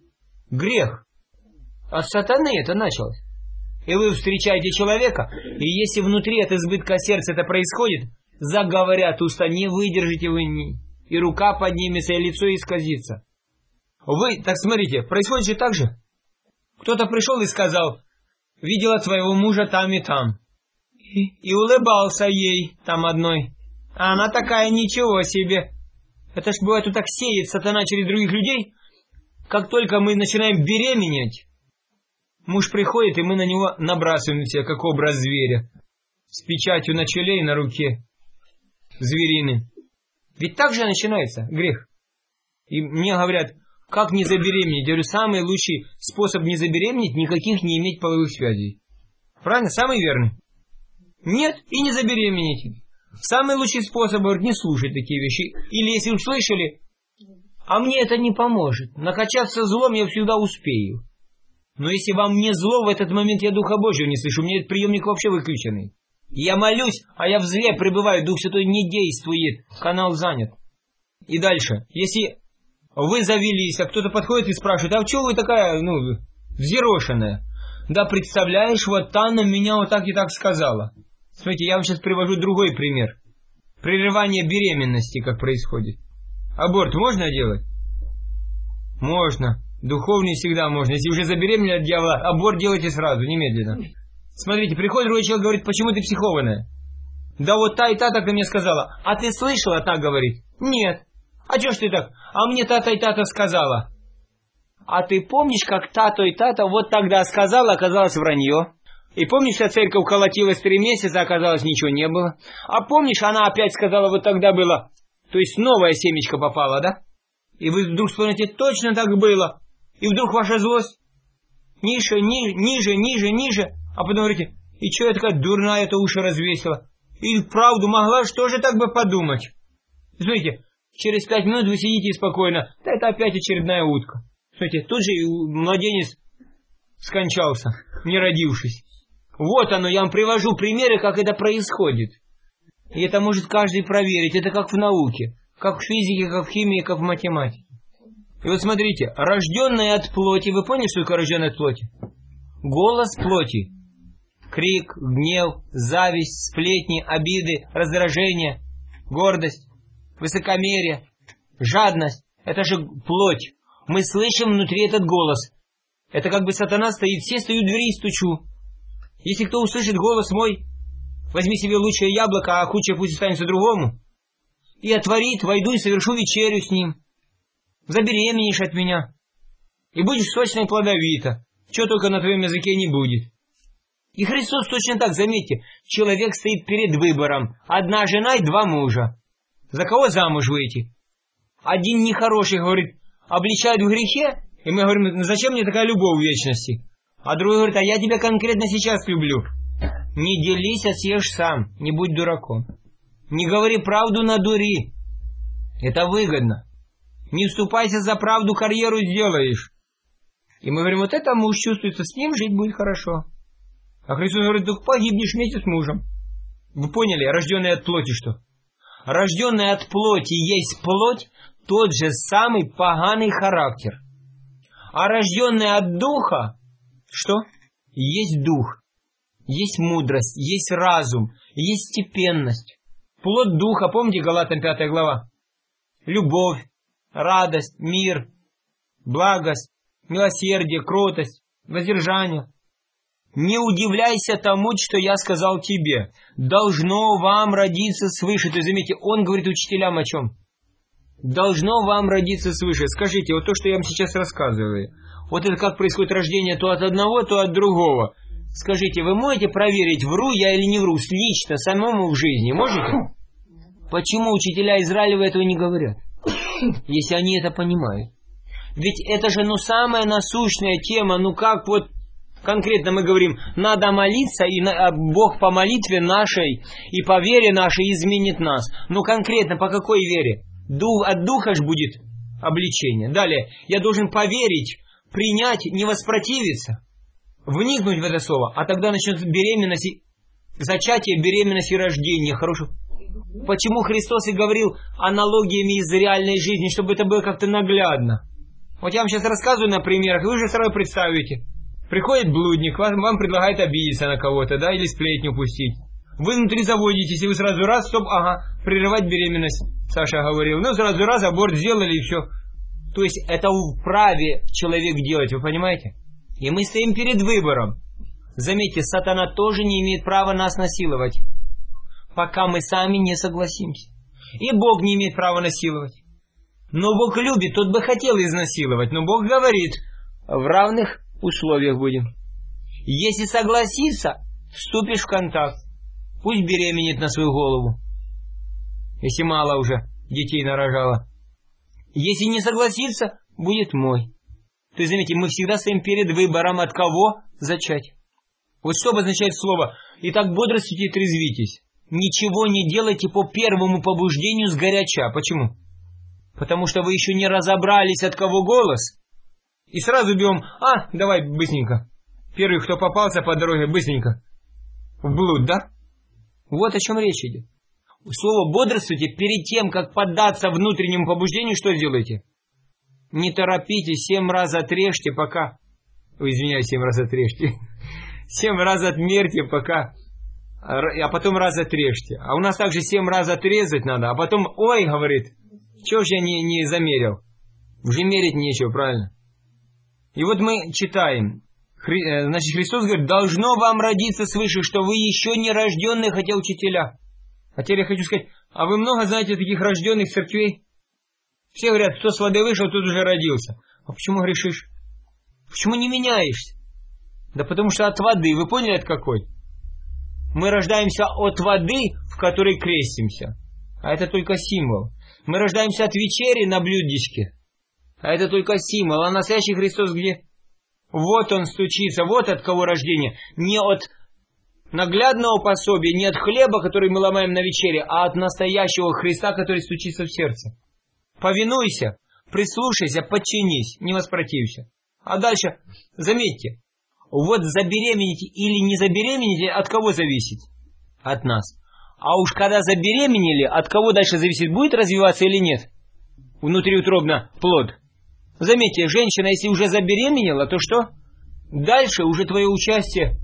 Грех. От сатаны это началось. И вы встречаете человека, и если внутри от избытка сердца это происходит, заговорят уста, не выдержите вы, и рука поднимется, и лицо исказится. Вы, так смотрите, происходит же так же. Кто-то пришел и сказал, видела твоего мужа там и там. И улыбался ей там одной. А она такая, ничего себе. Это ж бывает, вот так сеет сатана через других людей. Как только мы начинаем беременеть, муж приходит, и мы на него набрасываемся, как образ зверя. С печатью на челе и на руке. Зверины. Ведь так же начинается грех. И мне говорят, как не забеременеть? Я говорю, самый лучший способ не забеременеть, никаких не иметь половых связей. Правильно? Самый верный. Нет, и не забеременеть. Самый лучший способ, говорит, не слушать такие вещи. Или если услышали, а мне это не поможет. Накачаться злом я всегда успею. Но если вам не зло, в этот момент я Духа Божьего не слышу. У меня этот приемник вообще выключенный. Я молюсь, а я в зле пребываю, Дух Святой не действует. Канал занят. И дальше. Если вы завелись, а кто-то подходит и спрашивает, а чего вы такая, взъерошенная? Да представляешь, вот та на меня вот так и так сказала. Смотрите, я вам сейчас привожу другой пример. Прерывание беременности, как происходит. Аборт можно делать? Можно. Духовный всегда можно. Если уже забеременели от дьявола, аборт делайте сразу, немедленно. Смотрите, приходит другой человек, говорит, почему ты психованная? Да вот та и та так на мне сказала. А ты слышала, так говорит? Нет. А чё ж ты так? А мне та-то и та-то сказала. А ты помнишь, как та-то и та-то вот тогда сказала, оказалось вранье? И помнишь, вся церковь колотилась 3 месяца, оказалось ничего не было? А помнишь, она опять сказала, вот тогда было? То есть новая семечко попала, да? И вы вдруг вспомните, точно так было. И вдруг ваша злость ниже, ниже. А потом говорите, и что я такая дурная, это уши развесила? И вправду могла что же так бы подумать? Смотрите, через 5 минут вы сидите спокойно. Да это опять очередная утка. Смотрите, тут же младенец скончался, не родившись. Вот оно, я вам привожу примеры, как это происходит. И это может каждый проверить. Это как в науке, как в физике, как в химии, как в математике. И вот смотрите, рожденные от плоти, вы поняли, что такое рожденные от плоти? Голос плоти. Крик, гнев, зависть, сплетни, обиды, раздражение, гордость, высокомерие, жадность. Это же плоть. Мы слышим внутри этот голос. Это как бы сатана стоит, все стою в двери и стучу. Если кто услышит голос мой, возьми себе лучшее яблоко, а худшее пусть останется другому, и отворит, войду и совершу вечерю с ним. Забеременеешь от меня, и будешь сочно и плодовито, чего только на твоем языке не будет. И Христос точно так, заметьте, человек стоит перед выбором, 1 жена и 2 мужа. За кого замуж выйти? Один нехороший, говорит, обличает в грехе, и мы говорим, зачем мне такая любовь в вечности? А другой говорит, а я тебя конкретно сейчас люблю. Не делись, а съешь сам, не будь дураком. Не говори правду, надури. Это выгодно. Не вступайся за правду, карьеру сделаешь. И мы говорим, вот это муж чувствуется, с ним жить будет хорошо. А Христос говорит, так погибнешь вместе с мужем. Вы поняли, рожденный от плоти что? Рожденный от плоти есть плоть, тот же самый поганый характер. А рожденный от духа, что? Есть дух, есть мудрость, есть разум, есть степенность. Плод духа, помните Галатам 5 глава? Любовь, радость, мир, благость, милосердие, кротость, воздержание. Не удивляйся тому, что я сказал тебе. Должно вам родиться свыше. То есть, заметьте, он говорит учителям о чем? Должно вам родиться свыше. Скажите, вот то, что я вам сейчас рассказываю, вот это как происходит рождение то от одного, то от другого. Скажите, вы можете проверить, вру я или не вру, лично, самому в жизни? Можете? Почему учителя Израилева этого не говорят? Если они это понимают. Ведь это же, самая насущная тема, как вот конкретно мы говорим, надо молиться, и Бог по молитве нашей и по вере нашей изменит нас. Конкретно по какой вере? От духа ж будет обличение. Далее, я должен поверить, принять, не воспротивиться, вникнуть в это слово, а тогда начнется беременность, зачатие, беременность и рождение. Хорошо. Почему Христос и говорил аналогиями из реальной жизни, чтобы это было как-то наглядно? Вот я вам сейчас рассказываю на примерах, и вы же сразу представите. Приходит блудник, вам предлагает обидеться на кого-то, да, или сплетню пустить. Вы внутри заводитесь, и вы сразу раз, стоп, прерывать беременность, Саша говорил. Сразу раз, аборт сделали, и все. То есть это вправе человек делать, вы понимаете? И мы стоим перед выбором. Заметьте, сатана тоже не имеет права нас насиловать, пока мы сами не согласимся. И Бог не имеет права насиловать. Но Бог любит, тот бы хотел изнасиловать, но Бог говорит, в равных условиях будем. Если согласится, вступишь в контакт. Пусть беременеет на свою голову, если мало уже детей нарожала. Если не согласится, будет мой. То есть, заметьте, мы всегда стоим перед выбором, от кого зачать. Вот что обозначает слово «Итак, бодрствуйте и трезвитесь». Ничего не делайте по первому побуждению сгоряча. Почему? Потому что вы еще не разобрались, от кого голос. И сразу бьем, давай быстренько. Первый, кто попался по дороге, быстренько. В блуд, да? Вот о чем речь идет. Слово «бодрствуйте» перед тем, как поддаться внутреннему побуждению, что сделайте? Не торопитесь, 7 раз отрежьте, пока... Извиняюсь, 7 раз отрежьте. 7 раз отмерьте, пока... А потом раз отрежьте. А у нас также 7 раз отрезать надо, а потом, говорит, чего же я не замерил? Уже мерить нечего, правильно? И вот мы читаем. Значит, Христос говорит, должно вам родиться свыше, что вы еще не рожденные, хотя учителя. А теперь я хочу сказать, а вы много знаете таких рожденных церквей? Все говорят, кто с воды вышел, тот уже родился. А почему грешишь? Почему не меняешься? Да потому что от воды, вы поняли от какой? Мы рождаемся от воды, в которой крестимся. А это только символ. Мы рождаемся от вечери на блюдечке. А это только символ. А настоящий Христос где? Вот он стучится, вот от кого рождение. Не от наглядного пособия, не от хлеба, который мы ломаем на вечере, а от настоящего Христа, который стучится в сердце. Повинуйся, прислушайся, подчинись, не воспротився. А дальше, заметьте, вот забеременеть или не забеременеть, от кого зависит? От нас. А уж когда забеременели, от кого дальше зависит, будет развиваться или нет? Внутриутробно плод. Заметьте, женщина, если уже забеременела, то что? Дальше уже твое участие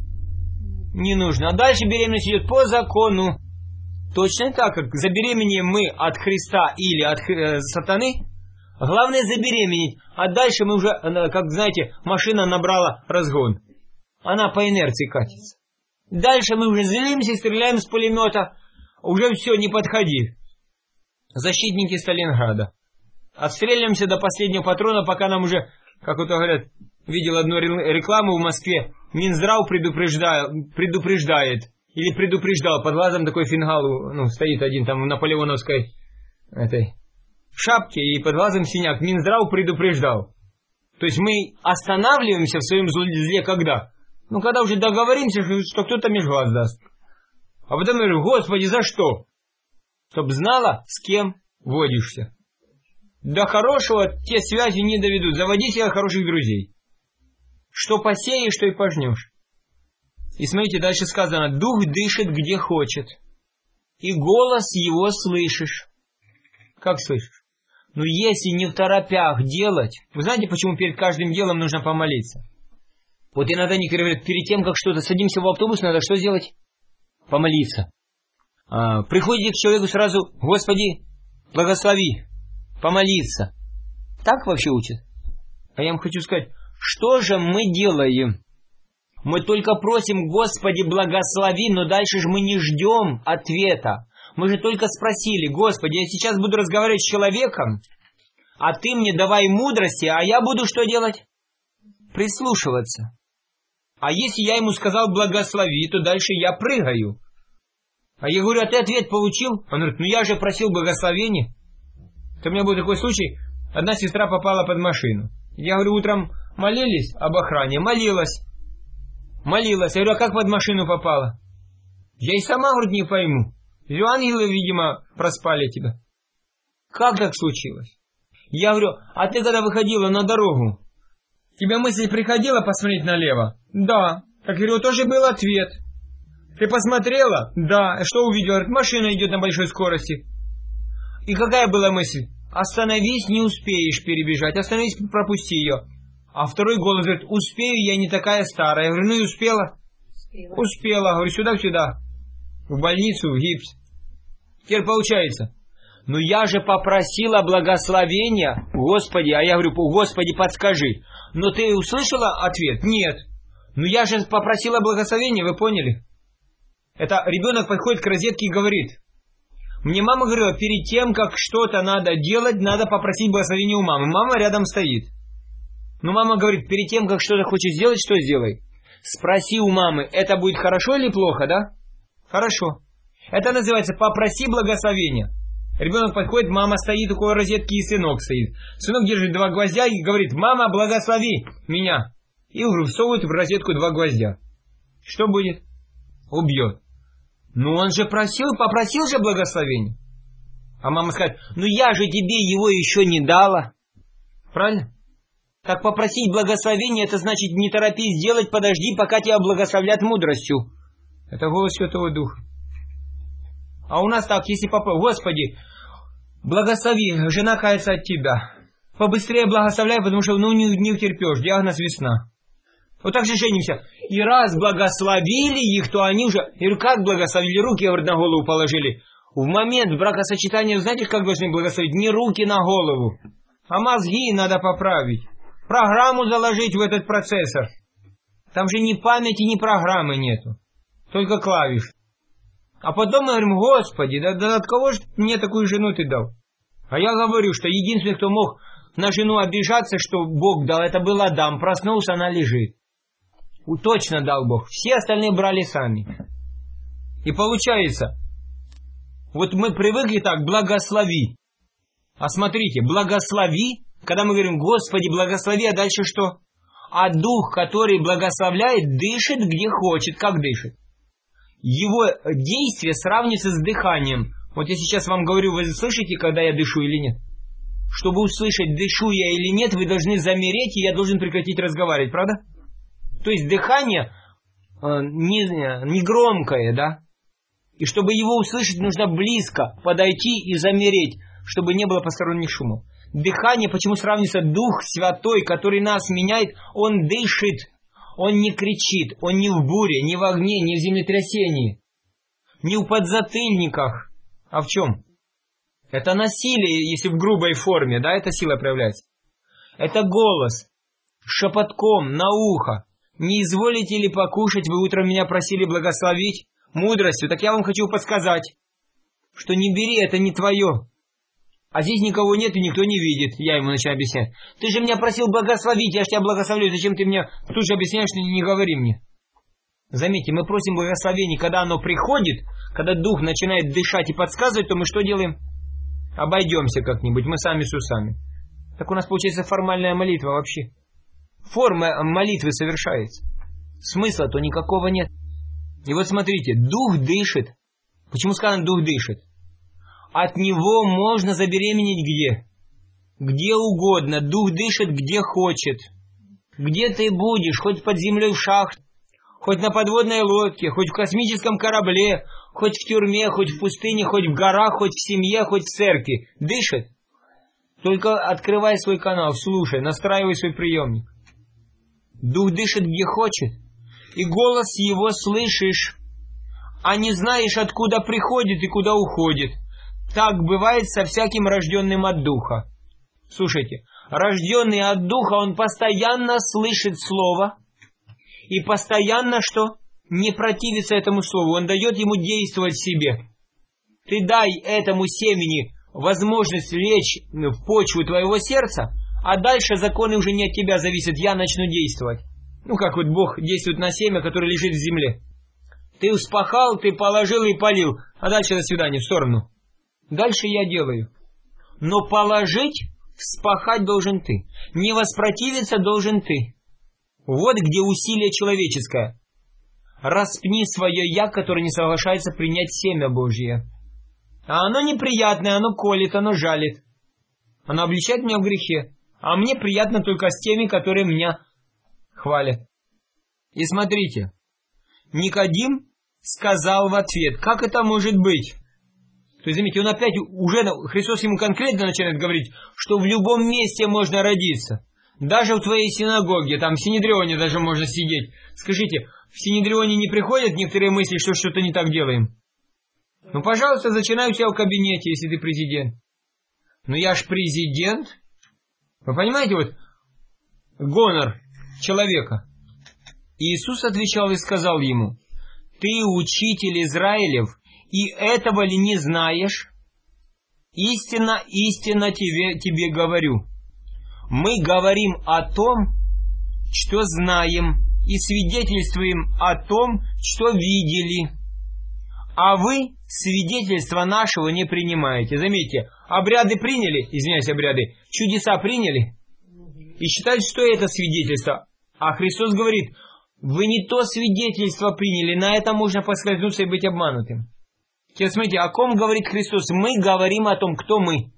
не нужно. А дальше беременность идет по закону. Точно так, как забеременеем мы от Христа или от сатаны, главное забеременеть. А дальше мы уже, как знаете, машина набрала разгон. Она по инерции катится. Дальше мы уже злимся, стреляем с пулемета. Уже все, не подходи. Защитники Сталинграда. Отстреливаемся до последнего патрона, пока нам уже, как вот говорят, видел одну рекламу в Москве, Минздрав предупреждает, или предупреждал, под глазом такой фингал, стоит один там в наполеоновской этой шапке, и под глазом синяк, Минздрав предупреждал. То есть мы останавливаемся в своем зле когда? Когда уже договоримся, что кто-то меж глаз даст. А потом я говорю, Господи, за что? Чтоб знала, с кем водишься. До хорошего те связи не доведут. Заводи себе хороших друзей. Что посеешь, что и пожнешь. И смотрите, дальше сказано, дух дышит где хочет. И голос его слышишь. Как слышишь? Если не в торопях делать. Вы знаете, почему перед каждым делом нужно помолиться? Вот иногда некоторые говорят, перед тем, как что-то садимся в автобус, надо что сделать? Помолиться. Приходите к человеку сразу, Господи, благослови, помолиться. Так вообще учат? А я вам хочу сказать, что же мы делаем Мы только просим, Господи, благослови, но дальше же мы не ждем ответа. Мы же только спросили, Господи, я сейчас буду разговаривать с человеком, а Ты мне давай мудрости, а я буду что делать? Прислушиваться. А если я ему сказал благослови, то дальше я прыгаю. А я говорю, а ты ответ получил? Он говорит, ну я же просил благословения. То у меня был такой случай, одна сестра попала под машину. Я говорю, утром молились об охране? Молилась. Молилась. Я говорю, а как под машину попала? Я и сама, говорит, не пойму. Ангелы, видимо, проспали тебя. Как так случилось? Я говорю, а ты когда выходила на дорогу, тебе мысль приходила посмотреть налево? Да. Так я говорю, тоже был ответ. Ты посмотрела? Да. Что увидела? Говорит, машина идет на большой скорости. И какая была мысль? Остановись, не успеешь перебежать. Остановись, пропусти ее. А второй голос говорит, успею, я не такая старая. Я говорю, ну и успела? Успела. Говорю, сюда. В больницу, в гипс. Теперь получается. Ну я же попросила благословения, Господи. А я говорю, Господи, подскажи. Но ты услышала ответ? Нет. Ну я же попросила благословения, вы поняли? Это ребенок подходит к розетке и говорит. Мне мама говорила, перед тем, как что-то надо делать, надо попросить благословения у мамы. Мама рядом стоит. Но мама говорит, перед тем, как что-то хочешь сделать, что сделай? Спроси у мамы, это будет хорошо или плохо, да? Хорошо. Это называется попроси благословения. Ребенок подходит, мама стоит около розетки и сынок стоит. Сынок держит 2 гвоздя и говорит, мама, благослови меня. И всовывает в розетку 2 гвоздя. Что будет? Убьет. Ну он же попросил же благословения. А мама скажет, ну я же тебе его еще не дала. Правильно? Так попросить благословения, это значит не торопись делать, подожди, пока тебя благословлят мудростью. Это голос Святого Духа. А у нас так, если попросить, Господи, благослови, жена кается от тебя. Побыстрее благословляй, потому что не утерпешь, диагноз весна. Вот так же женимся. И раз благословили их, то они уже... Я говорю, как благословили? Руки, говорит, на голову положили. В момент бракосочетания, знаете, как должны благословить? Не руки на голову, а мозги надо поправить. Программу заложить в этот процессор. Там же ни памяти, ни программы нету. Только клавиш. А потом мы говорим, Господи, да от кого же мне такую жену ты дал? А я говорю, что единственный, кто мог на жену обижаться, что Бог дал, это был Адам. Проснулся, она лежит. Точно дал Бог. Все остальные брали сами. И получается, вот мы привыкли так, благослови. А смотрите, благослови, когда мы говорим, Господи, благослови, а дальше что? А дух, который благословляет, дышит где хочет, как дышит. Его действие сравнится с дыханием. Вот я сейчас вам говорю, вы слышите, когда я дышу или нет? Чтобы услышать, дышу я или нет, вы должны замереть, и я должен прекратить разговаривать, правда? То есть дыхание не громкое, да? И чтобы его услышать, нужно близко подойти и замереть, чтобы не было посторонних шумов. Дыхание, почему сравнится Дух Святой, который нас меняет, Он дышит, Он не кричит, Он не в буре, не в огне, не в землетрясении, не в подзатыльниках. А в чем? Это насилие, если в грубой форме, да, эта сила проявляется. Это голос, шепотком, на ухо. Не изволите ли покушать, вы утром меня просили благословить мудростью, так я вам хочу подсказать, что не бери, это не твое. А здесь никого нет и никто не видит. Я ему начинаю объяснять. Ты же меня просил благословить, я же тебя благословлю, зачем ты мне тут же объясняешь, что не говори мне? Заметьте, мы просим благословения, когда оно приходит, когда дух начинает дышать и подсказывать, то мы что делаем? Обойдемся как-нибудь, мы сами с усами. Так у нас получается формальная молитва вообще. Форма молитвы совершается. Смысла-то никакого нет. И вот смотрите, дух дышит. Почему сказано дух дышит? От него можно забеременеть где? Где угодно. Дух дышит где хочет. Где ты будешь, хоть под землей в шахте, хоть на подводной лодке, хоть в космическом корабле, хоть в тюрьме, хоть в пустыне, хоть в горах, хоть в семье, хоть в церкви. Дышит. Только открывай свой канал, слушай, настраивай свой приемник. Дух дышит где хочет, и голос его слышишь, а не знаешь, откуда приходит и куда уходит. Так бывает со всяким рожденным от Духа. Слушайте, рожденный от Духа, он постоянно слышит Слово, И постоянно что? Не противиться этому слову. Он дает ему действовать в себе. Ты дай этому семени возможность лечь в почву твоего сердца, а дальше законы уже не от тебя зависят. Я начну действовать. Ну, как вот Бог действует на семя, которое лежит в земле. Ты вспахал, ты положил и полил, а дальше до свидания, в сторону. Дальше я делаю. Но положить, вспахать должен ты. Не воспротивиться должен ты. Вот где усилие человеческое. Распни свое «я», которое не соглашается принять семя Божье. А оно неприятное, оно колет, оно жалит. Оно обличает меня в грехе. А мне приятно только с теми, которые меня хвалят. И смотрите, Никодим сказал в ответ, как это может быть? То есть, заметьте, он опять уже, Христос ему конкретно начинает говорить, что в любом месте можно родиться. Даже в твоей синагоге, там в Синедрионе даже можно сидеть. Скажите, в Синедрионе не приходят некоторые мысли, что что-то не так делаем? Ну, пожалуйста, зачинай у себя в кабинете, если ты президент. Ну, я ж президент. Вы понимаете, вот, гонор человека. Иисус отвечал и сказал ему, ты учитель Израилев, и этого ли не знаешь? Истинно, истинно тебе говорю. Мы говорим о том, что знаем, и свидетельствуем о том, что видели. А вы свидетельства нашего не принимаете. Заметьте, обряды приняли, извиняюсь, обряды, чудеса приняли, и считают, что это свидетельство. А Христос говорит, вы не то свидетельство приняли, на это можно поскользнуться и быть обманутым. Теперь смотрите, о ком говорит Христос? Мы говорим о том, кто мы.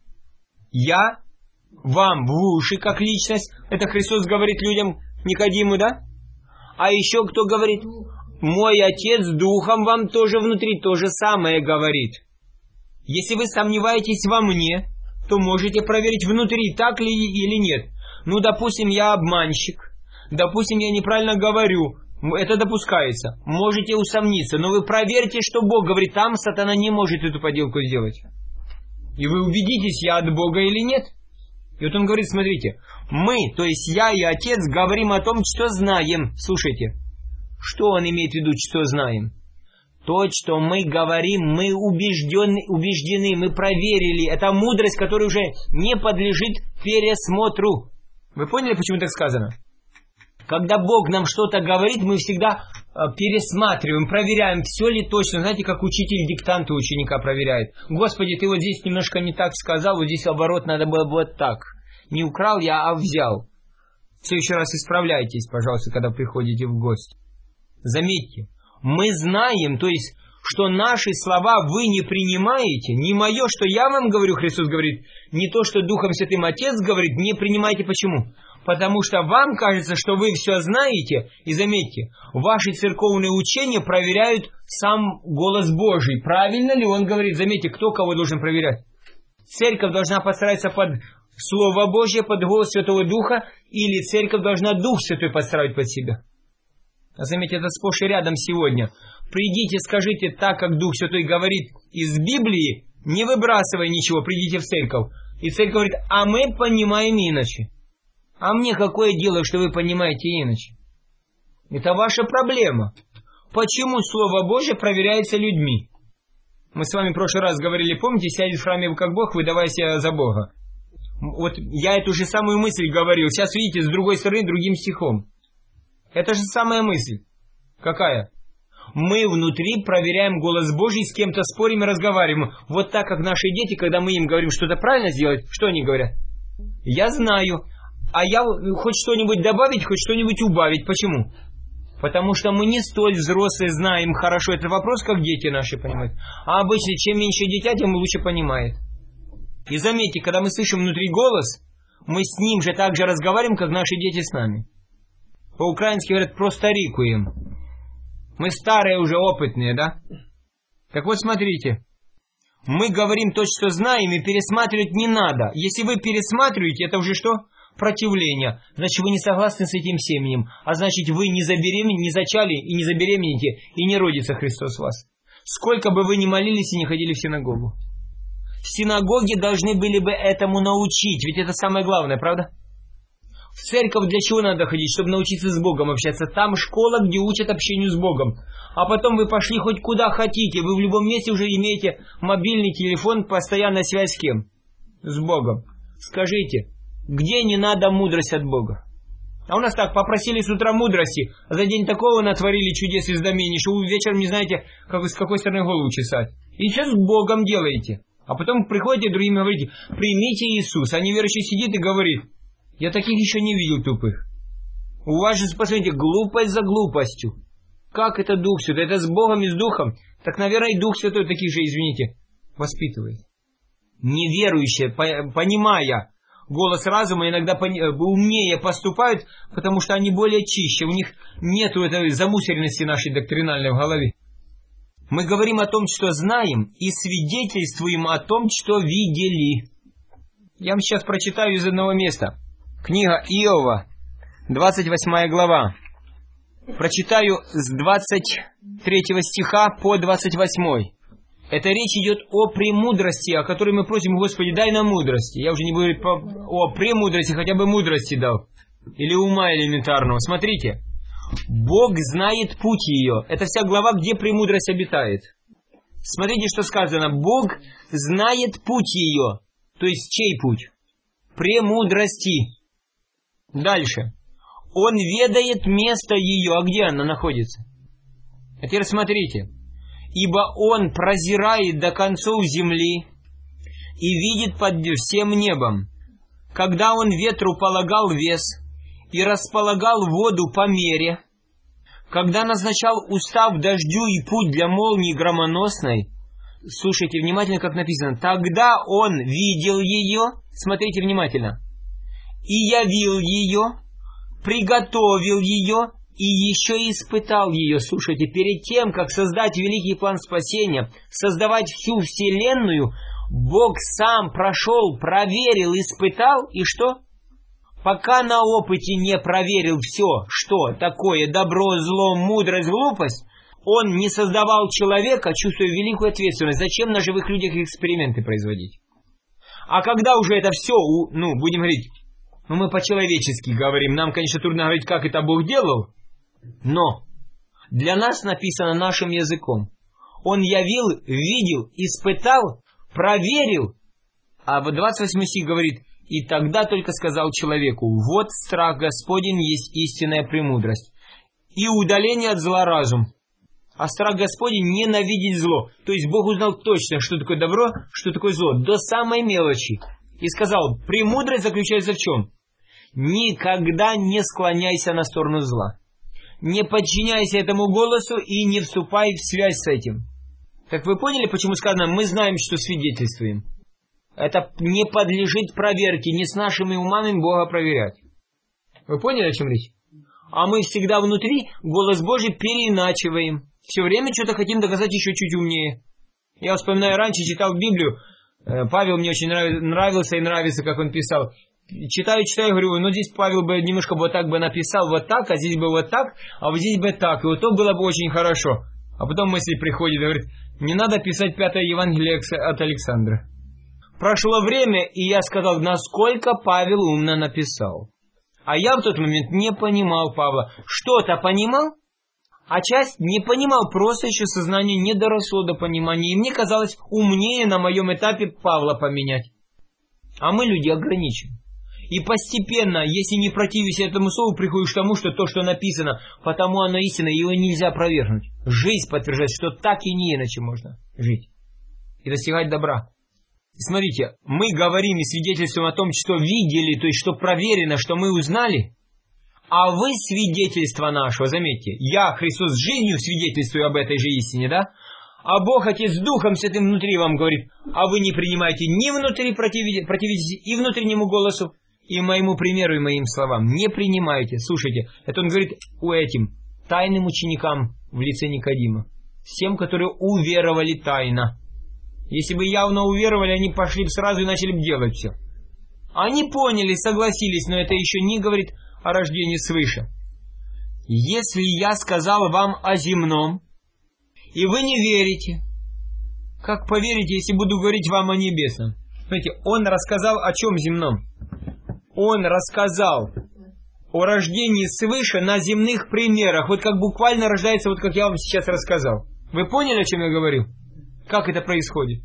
Я вам в уши, как личность. Это Христос говорит людям, Никодиму, да? А еще кто говорит? Мой Отец Духом вам тоже внутри то же самое говорит. Если вы сомневаетесь во мне, то можете проверить внутри, так ли или нет. Ну, допустим, я обманщик. Допустим, я неправильно говорю. Это допускается. Можете усомниться. Но вы проверьте, что Бог говорит. Там сатана не может эту поделку сделать. И вы убедитесь, я от Бога или нет. И вот он говорит, смотрите. Мы, то есть я и Отец, говорим о том, что знаем. Слушайте. Что он имеет в виду, что знаем? То, что мы говорим, мы убеждены, мы проверили. Это мудрость, которая уже не подлежит пересмотру. Вы поняли, почему так сказано? Когда Бог нам что-то говорит, мы всегда пересматриваем, проверяем, все ли точно. Знаете, как учитель диктанты ученика проверяет. Господи, ты вот здесь немножко не так сказал, вот здесь оборот надо было вот так. Не украл я, а взял. В следующий раз исправляйтесь, пожалуйста, когда приходите в гости. Заметьте, мы знаем, то есть, что наши слова вы не принимаете, не мое, что я вам говорю, Христос говорит, не то, что Духом Святым Отец говорит, не принимайте. Почему? Потому что вам кажется, что вы все знаете, и заметьте, ваши церковные учения проверяют сам голос Божий. Правильно ли он говорит? Заметьте, кто кого должен проверять? Церковь должна подстраиваться под Слово Божье, под голос Святого Духа, или церковь должна Дух Святой подстраивать под себя? А заметьте, это сплошь и рядом сегодня. Придите, скажите так, как Дух Святой говорит из Библии, не выбрасывая ничего, придите в церковь. И церковь говорит, а мы понимаем иначе. А мне какое дело, что вы понимаете иначе? Это ваша проблема. Почему Слово Божье проверяется людьми? Мы с вами в прошлый раз говорили, помните, сядет в храме как Бог, выдавая себя за Бога. Вот я эту же самую мысль говорил. Сейчас видите, с другой стороны, другим стихом. Это же самая мысль. Какая? Мы внутри проверяем голос Божий, с кем-то спорим и разговариваем. Вот так, как наши дети, когда мы им говорим что-то правильно сделать, что они говорят? Я знаю. А я хоть что-нибудь добавить, хоть что-нибудь убавить. Почему? Потому что мы не столь взрослые знаем хорошо этот вопрос, как дети наши понимают. А обычно, чем меньше дитя, тем лучше понимает. И заметьте, когда мы слышим внутри голос, мы с ним же так же разговариваем, как наши дети с нами. По-украински говорят, просто рикуем. Мы старые уже, опытные, да? Так вот, смотрите. Мы говорим то, что знаем, и пересматривать не надо. Если вы пересматриваете, это уже что? Противление. Значит, вы не согласны с этим семенем. А значит, вы не зачали и не забеременеете, и не родится Христос в вас. Сколько бы вы ни молились и не ходили в синагогу. В синагоге должны были бы этому научить. Ведь это самое главное, правда? В церковь для чего надо ходить? Чтобы научиться с Богом общаться. Там школа, где учат общению с Богом. А потом вы пошли хоть куда хотите. Вы в любом месте уже имеете мобильный телефон, постоянная связь с кем? С Богом. Скажите, где не надо мудрость от Бога? А у нас так, попросили с утра мудрости, а за день такого натворили чудес и знамений, что вы вечером не знаете, с какой стороны голову чесать. И сейчас с Богом делаете. А потом приходите другим и говорите, примите Иисуса. А неверующий сидит и говорит, я таких еще не видел тупых. У вас же, посмотрите, глупость за глупостью. Как это Дух Святой? Это с Богом и с Духом. Так, наверное, и Дух Святой таких же, извините, воспитывает. Неверующие, понимая голос разума, иногда умнее поступают, потому что они более чище. У них нет этой замусоренности нашей доктринальной в голове. Мы говорим о том, что знаем, и свидетельствуем о том, что видели. Я вам сейчас прочитаю из одного места. Книга Иова, 28 глава. Прочитаю с 23 стиха по 28. Это речь идет о премудрости, о которой мы просим, Господи, дай нам мудрости. Я уже не буду говорить о премудрости, хотя бы мудрости дал. Или ума элементарного. Смотрите. Бог знает путь ее. Это вся глава, где премудрость обитает. Смотрите, что сказано. Бог знает путь ее. То есть чей путь? Премудрости. Дальше. Он ведает место ее. А где она находится? А теперь смотрите. Ибо он прозирает до концов земли и видит под всем небом. Когда он ветру полагал вес и располагал воду по мере, когда назначал устав дождю и путь для молнии громоносной, слушайте внимательно, как написано, тогда он видел ее, смотрите внимательно, и явил ее, приготовил ее, и еще испытал ее. Слушайте, перед тем, как создать великий план спасения, создавать всю вселенную, Бог сам прошел, проверил, испытал, и что? Пока на опыте не проверил все, что такое добро, зло, мудрость, глупость, Он не создавал человека, чувствуя великую ответственность. Зачем на живых людях эксперименты производить? А когда уже это все, будем говорить, мы по-человечески говорим, нам, конечно, трудно говорить, как это Бог делал, но для нас написано нашим языком. Он явил, видел, испытал, проверил. А в 28 стих говорит, и тогда только сказал человеку, вот страх Господень есть истинная премудрость, и удаление от зла разум. А страх Господень ненавидеть зло. То есть Бог узнал точно, что такое добро, что такое зло, до самой мелочи. И сказал, премудрость заключается в чем? Никогда не склоняйся на сторону зла. Не подчиняйся этому голосу и не вступай в связь с этим. Так вы поняли, почему сказано, мы знаем, что свидетельствуем? Это не подлежит проверке, не с нашими умами Бога проверять. Вы поняли, о чем речь? А мы всегда внутри голос Божий переиначиваем. Все время что-то хотим доказать еще чуть умнее. Я вспоминаю, раньше читал Библию, Павел мне очень нравился и нравится, как он писал. Читаю, говорю, здесь Павел бы немножко вот так бы написал, вот так, а здесь бы вот так, а вот здесь бы так, и вот то было бы очень хорошо. А потом мысль приходит и говорит, не надо писать 5-е Евангелие от Александра. Прошло время, и я сказал, насколько Павел умно написал. А я в тот момент не понимал Павла. Что-то понимал, а часть не понимал, просто еще сознание не доросло до понимания. И мне казалось умнее на моем этапе Павла поменять. А мы люди ограничены. И постепенно, если не противишься этому слову, приходишь к тому, что то, что написано, потому оно истина, его нельзя опровергнуть. Жизнь подтверждает, что так и не иначе можно жить. И достигать добра. И смотрите, мы говорим и свидетельствуем о том, что видели, то есть что проверено, что мы узнали. А вы свидетельство нашего, заметьте, я, Христос, с жизнью свидетельствую об этой же истине, да? А Бог, Отец, с Духом Святым внутри вам говорит, а вы не принимаете ни внутри, противитесь и внутреннему голосу, и моему примеру, и моим словам. Не принимаете. Слушайте, это он говорит этим тайным ученикам в лице Никодима. Всем, которые уверовали тайно. Если бы явно уверовали, они пошли бы сразу и начали бы делать все. Они поняли, согласились, но это еще не говорит о рождении свыше. Если я сказал вам о земном, и вы не верите, как поверите, если буду говорить вам о небесном? Смотрите, он рассказал о чем земном? Он рассказал о рождении свыше на земных примерах. Вот как буквально рождается, вот как я вам сейчас рассказал. Вы поняли, о чем я говорю? Как это происходит?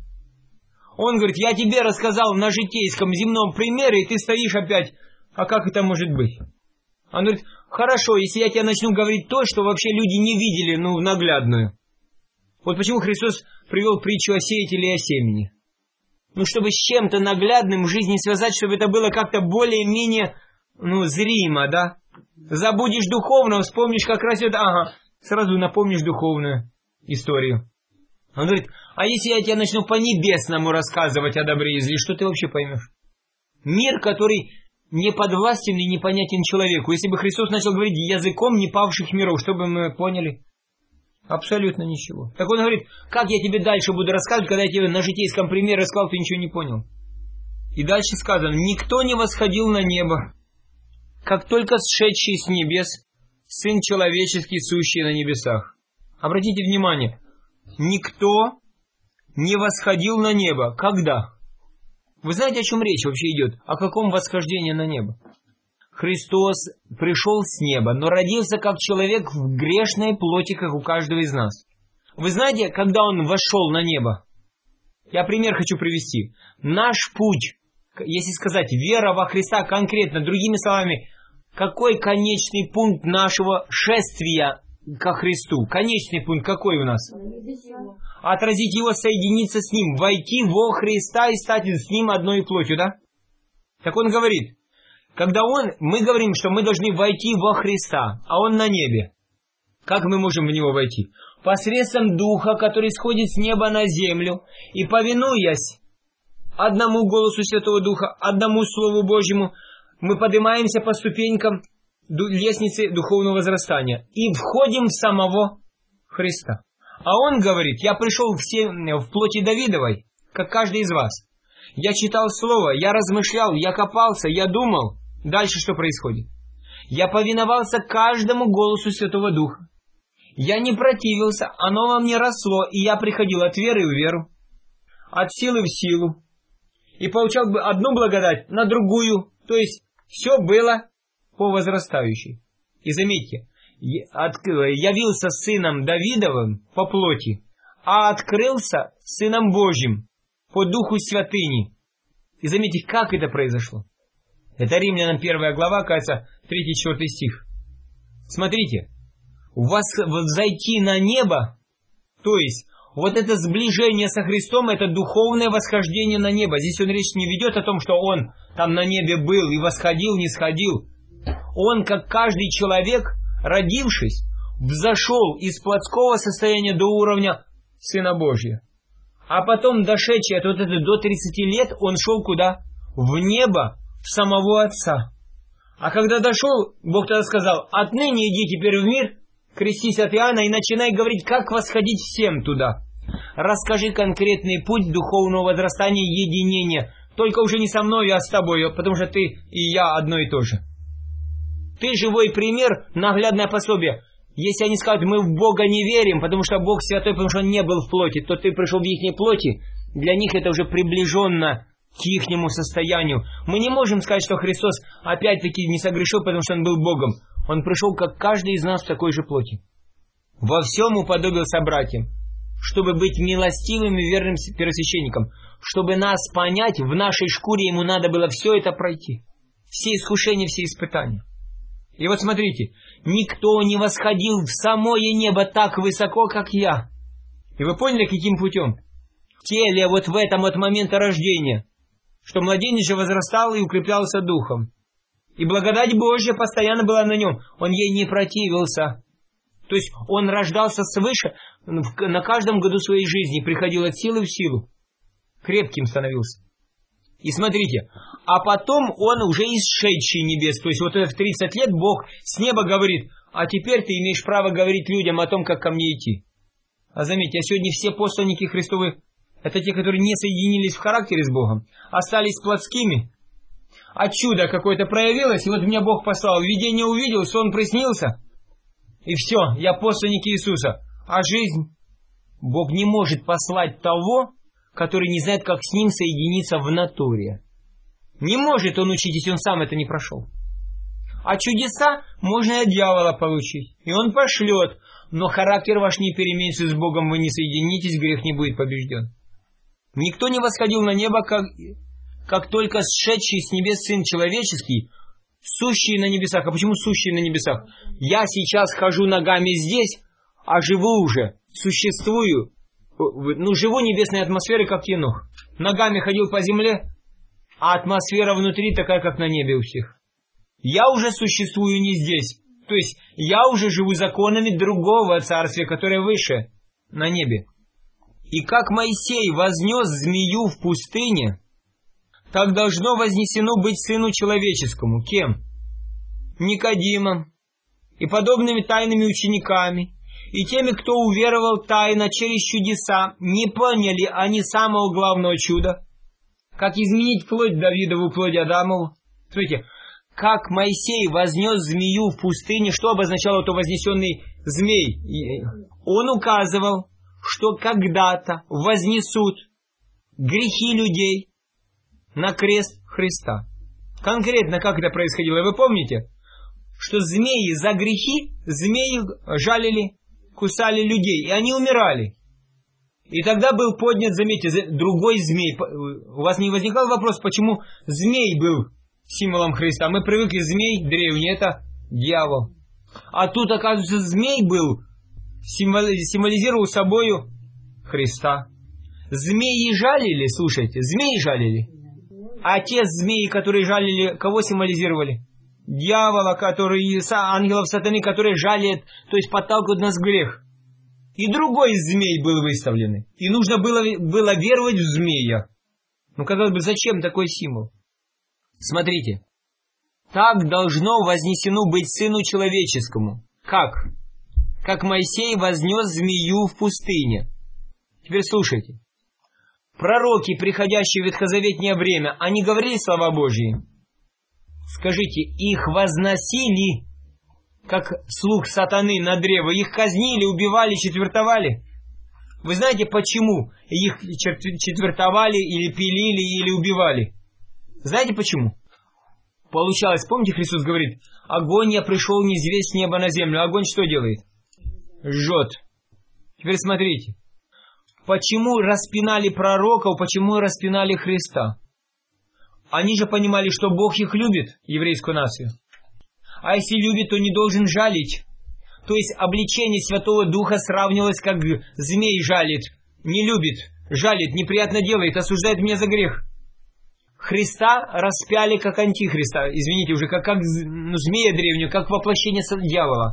Он говорит, я тебе рассказал на житейском земном примере, и ты стоишь опять, а как это может быть? Он говорит, хорошо, если я тебе начну говорить то, что вообще люди не видели, наглядную. Вот почему Христос привел притчу о сеятеле и о семени. Чтобы с чем-то наглядным в жизни связать, чтобы это было как-то более-менее, зримо, да? Забудешь духовно, вспомнишь, как растет, сразу напомнишь духовную историю. Он говорит, а если я тебе начну по-небесному рассказывать о добре и зле, что ты вообще поймешь? Мир, который не подвластен и непонятен человеку. Если бы Христос начал говорить языком не павших миров, что бы мы поняли? Абсолютно ничего. Так он говорит, как я тебе дальше буду рассказывать, когда я тебе на житейском примере рассказал, ты ничего не понял. И дальше сказано, никто не восходил на небо, как только сшедший с небес Сын Человеческий, сущий на небесах. Обратите внимание, никто не восходил на небо. Когда? Вы знаете, о чем речь вообще идет? О каком восхождении на небо? Христос пришел с неба, но родился как человек в грешной плоти, как у каждого из нас. Вы знаете, когда Он вошел на небо? Я пример хочу привести. Наш путь, если сказать, вера во Христа конкретно, другими словами, какой конечный пункт нашего шествия ко Христу? Конечный пункт какой у нас? Отразить Его, соединиться с Ним, войти во Христа и стать с Ним одной плотью, да? Так Он говорит, когда мы говорим, что мы должны войти во Христа, а Он на небе. Как мы можем в Него войти? Посредством Духа, который сходит с неба на землю, и повинуясь одному голосу Святого Духа, одному Слову Божьему, мы поднимаемся по ступенькам лестницы духовного возрастания и входим в самого Христа. А Он говорит, я пришел в плоти Давидовой, как каждый из вас. Я читал Слово, я размышлял, я копался, я думал. Дальше что происходит? Я повиновался каждому голосу Святого Духа. Я не противился, оно во мне росло, и я приходил от веры в веру, от силы в силу, и получал бы одну благодать на другую, то есть все было по возрастающей. И заметьте, явился сыном Давидовым по плоти, а открылся сыном Божьим по духу святыни. И заметьте, как это произошло. Это Римлянам 1 глава, кажется, 3-4 стих. Смотрите, взойти на небо, то есть вот это сближение со Христом, это духовное восхождение на небо. Здесь он речь не ведет о том, что он там на небе был и восходил, не сходил. Он, как каждый человек, родившись, взошел из плотского состояния до уровня Сына Божия. А потом, дошедший до 30 лет, он шел куда? В небо, в самого Отца. А когда дошел, Бог тогда сказал, отныне иди теперь в мир, крестись от Иоанна и начинай говорить, как восходить всем туда. Расскажи конкретный путь духовного возрастания, единения. Только уже не со мной, а с тобой, потому что ты и я одно и то же. Ты живой пример, наглядное пособие. Если они скажут, мы в Бога не верим, потому что Бог святой, потому что Он не был в плоти, то ты пришел в их плоти, для них это уже приближенно к ихнему состоянию. Мы не можем сказать, что Христос опять-таки не согрешил, потому что Он был Богом. Он пришел, как каждый из нас, в такой же плоти. Во всем уподобился братьям, чтобы быть милостивым и верным первосвященником. Чтобы нас понять, в нашей шкуре Ему надо было все это пройти. Все искушения, все испытания. И вот смотрите, никто не восходил в самое небо так высоко, как я. И вы поняли, каким путем? В теле, вот в этом вот моменте рождения. Что младенец же возрастал и укреплялся духом. И благодать Божья постоянно была на нем. Он ей не противился. То есть он рождался свыше, на каждом году своей жизни приходил от силы в силу. Крепким становился. И смотрите, а потом он уже исшедший небес. То есть вот это в 30 лет Бог с неба говорит, а теперь ты имеешь право говорить людям о том, как ко мне идти. А заметьте, а сегодня все посланники Христовы, это те, которые не соединились в характере с Богом, остались плотскими. А чудо какое-то проявилось, и вот меня Бог послал, видение увидел, сон приснился. И все, я посланник Иисуса. А жизнь? Бог не может послать того, который не знает, как с Ним соединиться в натуре. Не может Он учить, если Он сам это не прошел. А чудеса можно и от дьявола получить. И он пошлет. Но характер ваш не переменится, с Богом вы не соединитесь, грех не будет побежден. Никто не восходил на небо, как только сшедший с небес Сын Человеческий, сущий на небесах. А почему сущий на небесах? Я сейчас хожу ногами здесь, а живу уже, существую. Живу небесной атмосферой, как Енох. Ногами ходил по земле, а атмосфера внутри такая, как на небе у всех. Я уже существую не здесь. То есть я уже живу законами другого царствия, которое выше, на небе. И как Моисей вознес змею в пустыне, так должно вознесено быть Сыну Человеческому. Кем? Никодимом и подобными тайными учениками, и теми, кто уверовал тайно через чудеса, не поняли они самого главного чуда, как изменить плоть Давидову, плоть Адамову. Смотрите, как Моисей вознес змею в пустыне, что обозначало то вознесенный змей? Он указывал, что когда-то вознесут грехи людей на крест Христа. Конкретно как это происходило, вы помните? Что змеи за грехи, змеи жалили, кусали людей, и они умирали. И тогда был поднят, заметьте, другой змей. У вас не возникал вопрос, почему змей был символом Христа? Мы привыкли, змей древний, это дьявол. А тут, оказывается, змей был, символизировал собою Христа. Змеи жалили, слушайте, змеи жалили. А те змеи, которые жалили, кого символизировали? Дьявола, ангелов сатаны, которые жалят, то есть подталкивают нас в грех. И другой змей был выставлен. И нужно было веровать в змея. Ну, казалось бы, зачем такой символ? Смотрите. Так должно вознесено быть Сыну Человеческому. Как? Как Моисей вознес змею в пустыне. Теперь слушайте. Пророки, приходящие в ветхозаветнее время, они говорили слова Божьи? Скажите, их возносили, как слух сатаны на древо? Их казнили, убивали, четвертовали? Вы знаете, почему их четвертовали, или пилили, или убивали? Знаете почему? Получалось, помните, Христос говорит, огонь я пришел не звесть с неба на землю. Огонь что делает? Жжет. Теперь смотрите. Почему распинали пророков, почему распинали Христа? Они же понимали, что Бог их любит, еврейскую нацию. А если любит, то не должен жалить. То есть обличение Святого Духа сравнивалось, как змей жалит. Не любит, жалит, неприятно делает, осуждает меня за грех. Христа распяли как антихриста, извините, уже как змея древнюю, как воплощение дьявола.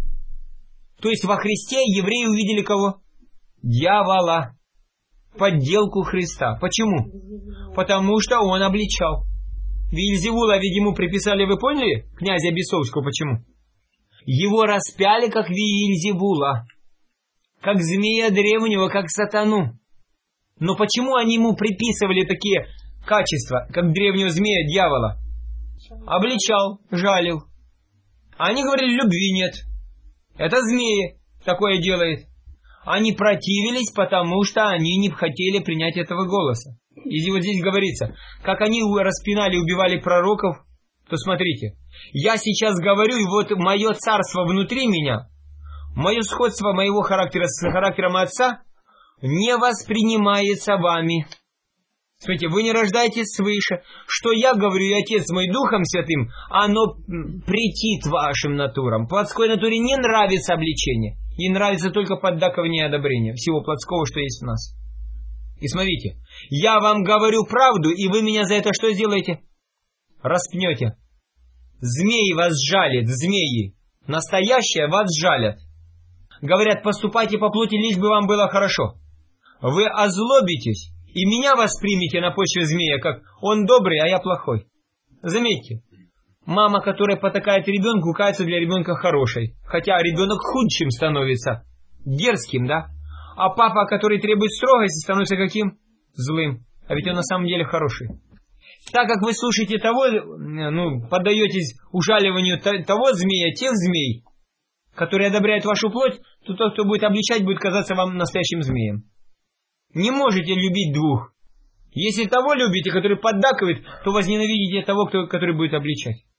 То есть во Христе евреи увидели кого? Дьявола. Подделку Христа. Почему? Потому что он обличал. Виельзевула, ведь ему приписали, вы поняли, князя Бесовского, почему? Его распяли как Виельзевула, как змея древнего, как сатану. Но почему они ему приписывали такие качества, как древнего змея, дьявола? Обличал, жалил. А они говорили, любви нет. Это змеи такое делает. Они противились, потому что они не хотели принять этого голоса. И вот здесь говорится, как они распинали, убивали пророков, то смотрите, я сейчас говорю, и вот мое царство внутри меня, мое сходство моего характера с характером Отца не воспринимается вами. Смотрите, вы не рождаетесь свыше. Что я говорю, и Отец мой Духом Святым, оно претит вашим натурам. Плотской натуре не нравится обличение. Ей нравится только поддакивание и одобрение всего плотского, что есть в нас. И смотрите, я вам говорю правду, и вы меня за это что сделаете? Распнете. Змеи вас жалят, змеи. Настоящие вас жалят. Говорят, поступайте по плоти, лишь бы вам было хорошо. Вы озлобитесь, и меня воспримете на почве змея, как он добрый, а я плохой. Заметьте. Мама, которая потакает ребенку, кается для ребенка хорошей. Хотя ребенок худшим становится. Дерзким, да? А папа, который требует строгости, становится каким? Злым. А ведь он на самом деле хороший. Так как вы слушаете того, поддаетесь ужаливанию того змея, тех змей, которые одобряют вашу плоть, то тот, кто будет обличать, будет казаться вам настоящим змеем. Не можете любить двух. Если того любите, который поддакивает, то возненавидите того, который будет обличать.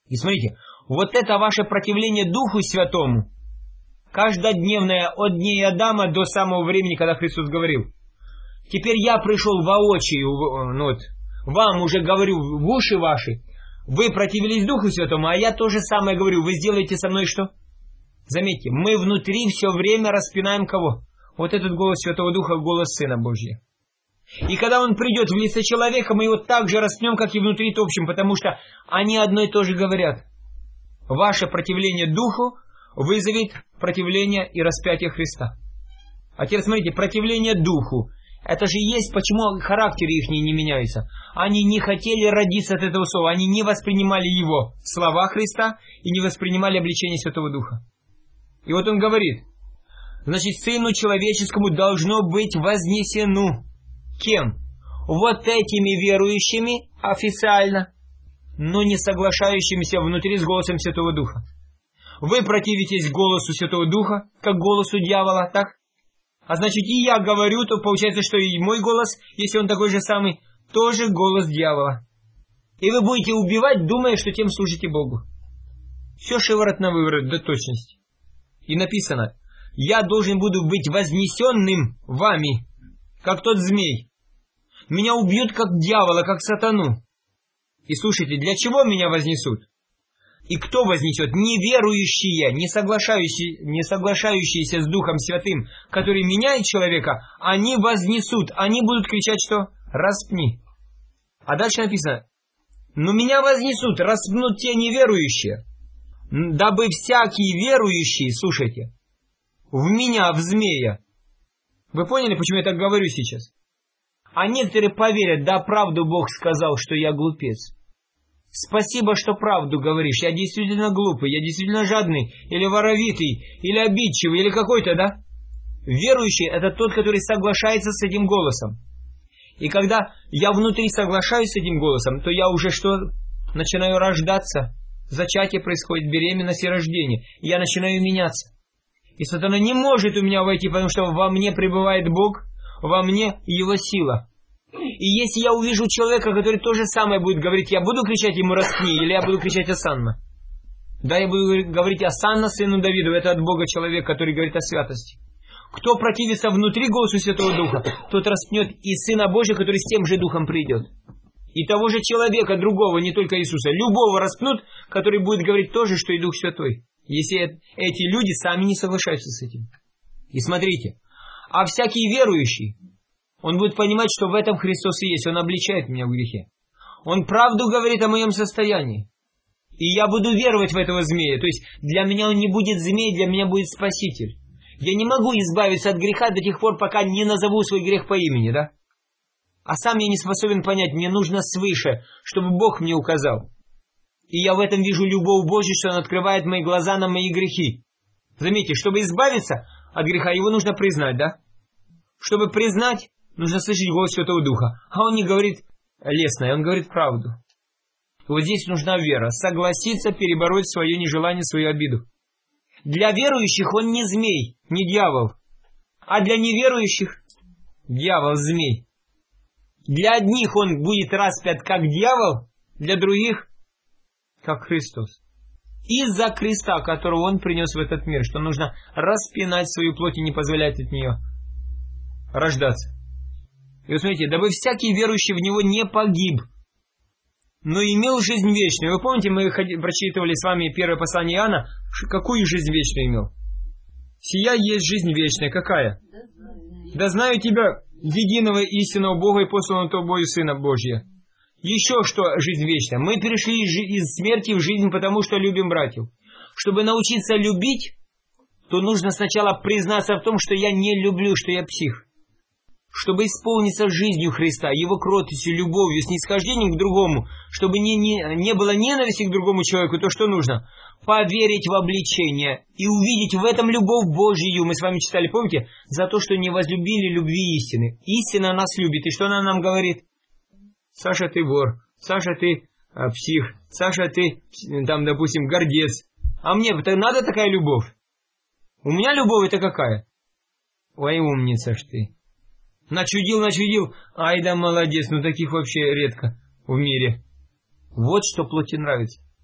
И смотрите, вот это ваше противление Духу Святому, каждодневное от дней Адама до самого времени, когда Христос говорил. Теперь я пришел воочию, вам уже говорю в уши ваши, вы противились Духу Святому, а я то же самое говорю, вы сделаете со мной что? Заметьте, мы внутри все время распинаем кого? Вот этот голос Святого Духа, голос Сына Божьего. И когда Он придет в лице человека, мы его так же распнем, как и внутри топчем, потому что они одно и то же говорят. Ваше противление Духу вызовет противление и распятие Христа. А теперь смотрите, противление Духу. Это же есть, почему характеры их не меняются. Они не хотели родиться от этого слова, они не воспринимали его слова Христа и не воспринимали обличение Святого Духа. И вот он говорит, значит, Сыну Человеческому должно быть вознесено. Кем? Вот этими верующими официально, но не соглашающимися внутри с голосом Святого Духа. Вы противитесь голосу Святого Духа, как голосу дьявола, так? А значит, и я говорю, то получается, что и мой голос, если он такой же самый, тоже голос дьявола. И вы будете убивать, думая, что тем служите Богу. Все шиворот на выворот до точности. И написано, я должен буду быть вознесенным вами, как тот змей. Меня убьют, как дьявола, как сатану. И слушайте, для чего меня вознесут? И кто вознесет? Неверующие, не соглашающиеся с Духом Святым, который меняет человека, они вознесут, они будут кричать, что распни. А дальше написано, но меня вознесут, распнут те неверующие, дабы всякий верующий, слушайте, в меня, в змея. Вы поняли, почему я так говорю сейчас? А некоторые поверят, да, правду Бог сказал, что я глупец. Спасибо, что правду говоришь, я действительно глупый, я действительно жадный, или воровитый, или обидчивый, или какой-то, да? Верующий – это тот, который соглашается с этим голосом. И когда я внутри соглашаюсь с этим голосом, то я уже что? Начинаю рождаться. Зачатие происходит, беременность и рождение. И я начинаю меняться. И сатана не может у меня войти, потому что во мне пребывает Бог, во мне Его сила. И если я увижу человека, который то же самое будет говорить, я буду кричать ему «распни» или я буду кричать «Осанна». Да, я буду говорить «Осанна сыну Давиду», это от Бога человек, который говорит о святости. Кто противится внутри голосу Святого Духа, тот распнет и Сына Божия, который с тем же Духом придет. И того же человека, другого, не только Иисуса, любого распнут, который будет говорить то же, что и Дух Святой. Если эти люди сами не соглашаются с этим. И смотрите, а всякий верующий, он будет понимать, что в этом Христос и есть. Он обличает меня в грехе. Он правду говорит о моем состоянии. И я буду веровать в этого змея. То есть для меня он не будет змей, для меня будет Спаситель. Я не могу избавиться от греха до тех пор, пока не назову свой грех по имени, да? А сам я не способен понять, мне нужно свыше, чтобы Бог мне указал. И я в этом вижу любовь Божью, что Он открывает мои глаза на мои грехи. Заметьте, чтобы избавиться от греха, его нужно признать, да? Чтобы признать, нужно слышать голос Святого Духа. А Он не говорит лестное, Он говорит правду. И вот здесь нужна вера. Согласиться перебороть свое нежелание, свою обиду. Для верующих он не змей, не дьявол. А для неверующих дьявол, змей. Для одних он будет распят как дьявол, для других как Христос. Из-за креста, которого он принес в этот мир, что нужно распинать свою плоть и не позволять от нее рождаться. И вот смотрите, дабы всякий верующий в него не погиб, но имел жизнь вечную. Вы помните, мы прочитывали с вами первое послание Иоанна, какую жизнь вечную имел? Сия есть жизнь вечная. Какая? Да знаю тебя, единого истинного Бога и посланного тобою Сына Божия. Еще что жизнь вечная? Мы перешли из смерти в жизнь, потому что любим братьев. Чтобы научиться любить, то нужно сначала признаться в том, что я не люблю, что я псих. Чтобы исполниться жизнью Христа, Его кротостью, любовью, снисхождением к другому, чтобы не было ненависти к другому человеку, то что нужно? Поверить в обличение и увидеть в этом любовь Божию. Мы с вами читали, помните? За то, что не возлюбили любви истины. Истина нас любит. И что она нам говорит? Саша, ты вор. Саша, ты псих. Саша, ты, там, допустим, гордец. А мне надо такая любовь? У меня любовь это какая? Ой, умница ж ты. Начудил. Ай да молодец, ну таких вообще редко в мире. Вот что плоти нравится.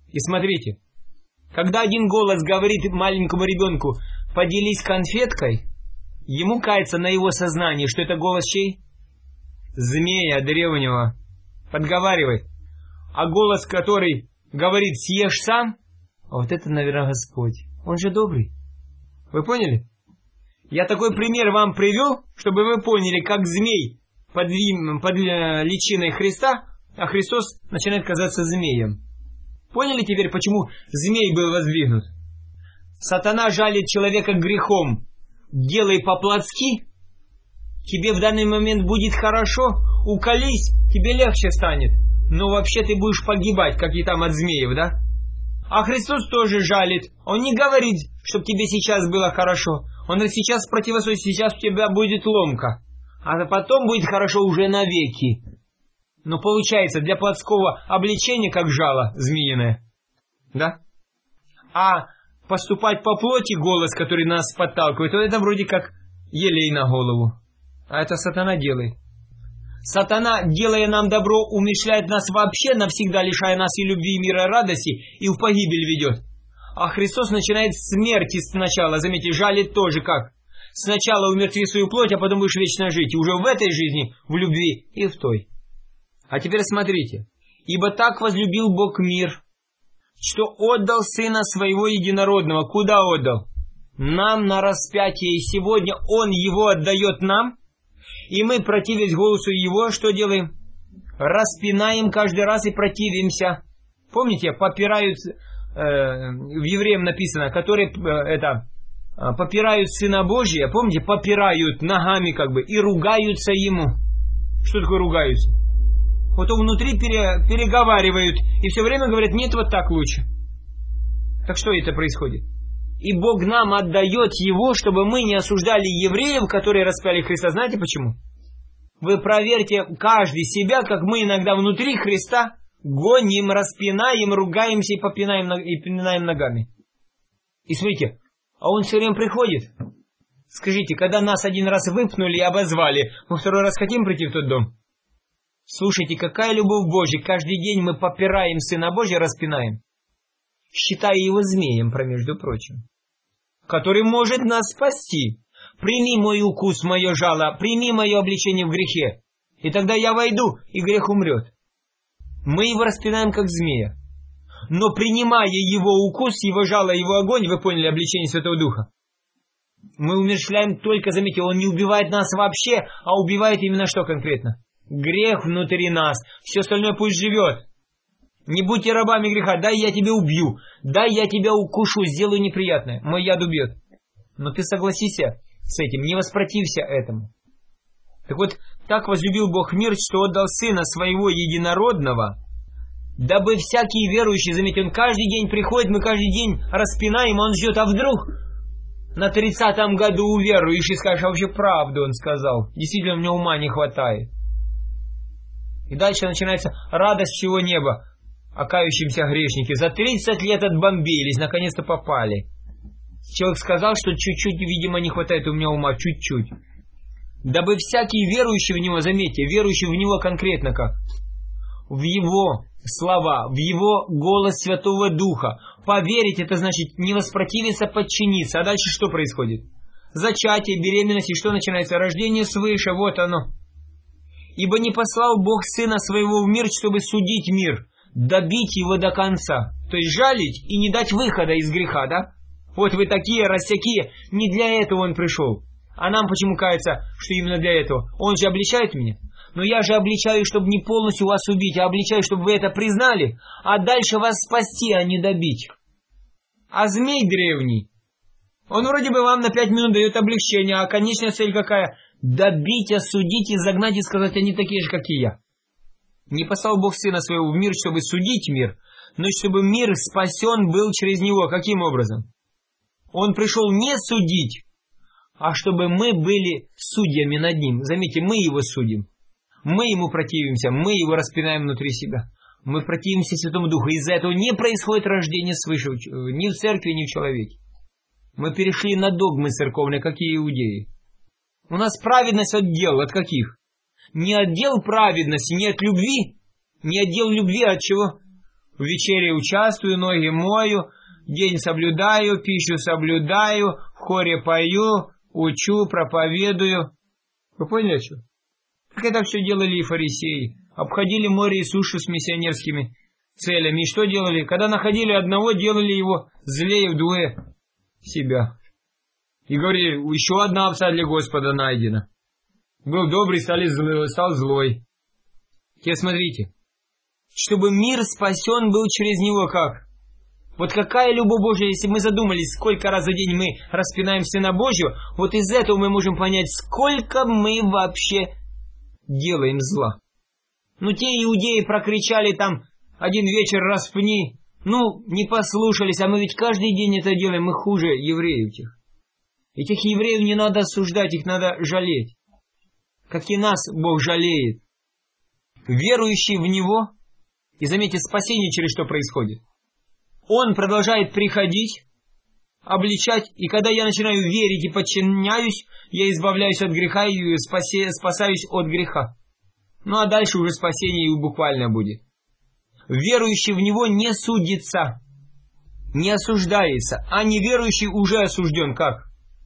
И смотрите, когда один голос говорит маленькому ребенку: поделись конфеткой, ему кается на его сознании, что это голос чей? Змея древнего. Подговаривает. А голос, который говорит: съешь сам, вот это, наверное, Господь. Он же добрый. Вы поняли? Я такой пример вам привел, чтобы вы поняли, как змей под личиной Христа, а Христос начинает казаться змеем. Поняли теперь, почему змей был воздвигнут? Сатана жалит человека грехом. Делай по-плотски, тебе в данный момент будет хорошо, уколись, тебе легче станет. Но вообще ты будешь погибать, как и там от змеев, да? А Христос тоже жалит. Он не говорит, чтобы тебе сейчас было хорошо. Он говорит: сейчас противостоит, сейчас у тебя будет ломка. А потом будет хорошо уже навеки. Но получается, для плотского обличения как жало змеиное. Да? А поступать по плоти, голос, который нас подталкивает, это вроде как елей на голову. А это сатана делает. Сатана, делая нам добро, умерщвляет нас вообще навсегда, лишая нас и любви, и мира, и радости, и в погибель ведет. А Христос начинает с смерти сначала. Заметьте, жалит тоже как. Сначала умертви свою плоть, а потом будешь вечно жить. И уже в этой жизни, в любви и в той. А теперь смотрите. Ибо так возлюбил Бог мир, что отдал Сына Своего Единородного. Куда отдал? Нам на распятие. И сегодня Он Его отдает нам. И мы, противясь голосу Его, что делаем? Распинаем каждый раз и противимся. Помните, попирают, в Евреям написано, которые попирают Сына Божия, помните, попирают ногами как бы и ругаются Ему. Что такое ругаются? Вот он внутри переговаривают и все время говорят: нет, вот так лучше. Так что это происходит? И Бог нам отдает Его, чтобы мы не осуждали евреев, которые распяли Христа. Знаете почему? Вы проверьте каждый себя, как мы иногда внутри Христа гоним, распинаем, ругаемся и пинаем ногами. И смотрите, а Он все время приходит. Скажите, когда нас один раз выпнули и обозвали, мы второй раз хотим прийти в тот дом? Слушайте, какая любовь Божья. Каждый день мы попираем Сына Божия, распинаем. Считая Его змеем, между прочим, который может нас спасти. Прими мой укус, мое жало, прими мое обличение в грехе. И тогда я войду, и грех умрет. Мы его распинаем, как змея. Но принимая его укус, его жало, его огонь, вы поняли, обличение Святого Духа, мы умерщвляем только, заметьте, он не убивает нас вообще, а убивает именно что конкретно? Грех внутри нас. Все остальное пусть живет. Не будьте рабами греха. Дай я тебя убью. Дай я тебя укушу, сделаю неприятное. Мой яд убьет. Но ты согласись с этим, не воспротився этому. Так вот, так возлюбил Бог мир, что отдал Сына Своего Единородного, дабы всякий верующий, заметьте, он каждый день приходит, мы каждый день распинаем, он ждет, а вдруг на 30-м году уверуешь и скажешь: а вообще правду он сказал. Действительно, мне ума не хватает. И дальше начинается радость всего неба о кающемся грешнике. За 30 лет отбомбились, наконец-то попали. Человек сказал, что чуть-чуть, видимо, не хватает у меня ума, чуть-чуть. Дабы всякий верующий в Него, заметьте, верующий в Него конкретно как? В Его слова, в Его голос Святого Духа. Поверить, это значит не воспротивиться, подчиниться. А дальше что происходит? Зачатие, беременность, и что начинается? Рождение свыше, вот оно. Ибо не послал Бог Сына Своего в мир, чтобы судить мир, добить его до конца. То есть жалить и не дать выхода из греха, да? Вот вы такие, рассякие, не для этого Он пришел. А нам почему кажется, что именно для этого? Он же обличает меня. Но я же обличаю, чтобы не полностью вас убить, а обличаю, чтобы вы это признали, а дальше вас спасти, а не добить. А змей древний, он вроде бы вам на 5 минут дает облегчение, а конечная цель какая? Добить, осудить и загнать и сказать: они такие же, как и я. Не послал Бог Сына Своего в мир, чтобы судить мир, но чтобы мир спасен был через Него. Каким образом? Он пришел не судить, а чтобы мы были судьями над Ним. Заметьте, мы Его судим. Мы Ему противимся, мы Его распинаем внутри себя. Мы противимся Святому Духу. Из-за этого не происходит рождение свыше ни в церкви, ни в человеке. Мы перешли на догмы церковные, как и иудеи. У нас праведность от дел. От каких? Не от дел праведности, не от любви. Не от дел любви, а от чего? в вечере участвую, ноги мою, день соблюдаю, пищу соблюдаю, в хоре пою, учу, проповедую. Вы поняли, что? Как это все делали и фарисеи. Обходили море и сушу с миссионерскими целями. И что делали? Когда находили одного, делали его злее вдвое себя. И говорили, еще одна овца для Господа найдена. Был добрый, стал злой. Теперь смотрите. Чтобы мир спасен был через него как? Вот какая любовь Божья, если мы задумались, сколько раз за день мы распинаемся на Божью, вот из этого мы можем понять, сколько мы вообще делаем зла. Ну, те иудеи прокричали там один вечер распни, ну, не послушались, а мы ведь каждый день это делаем, мы хуже евреев тех. Этих евреев не надо осуждать, их надо жалеть. Как и нас Бог жалеет. Верующий в Него, и заметьте, спасение через что происходит. Он продолжает приходить, обличать, и когда я начинаю верить и подчиняюсь, я избавляюсь от греха и спасаюсь от греха. Ну а дальше уже спасение буквально будет. Верующий в Него не судится, не осуждается, а неверующий уже осужден. Как?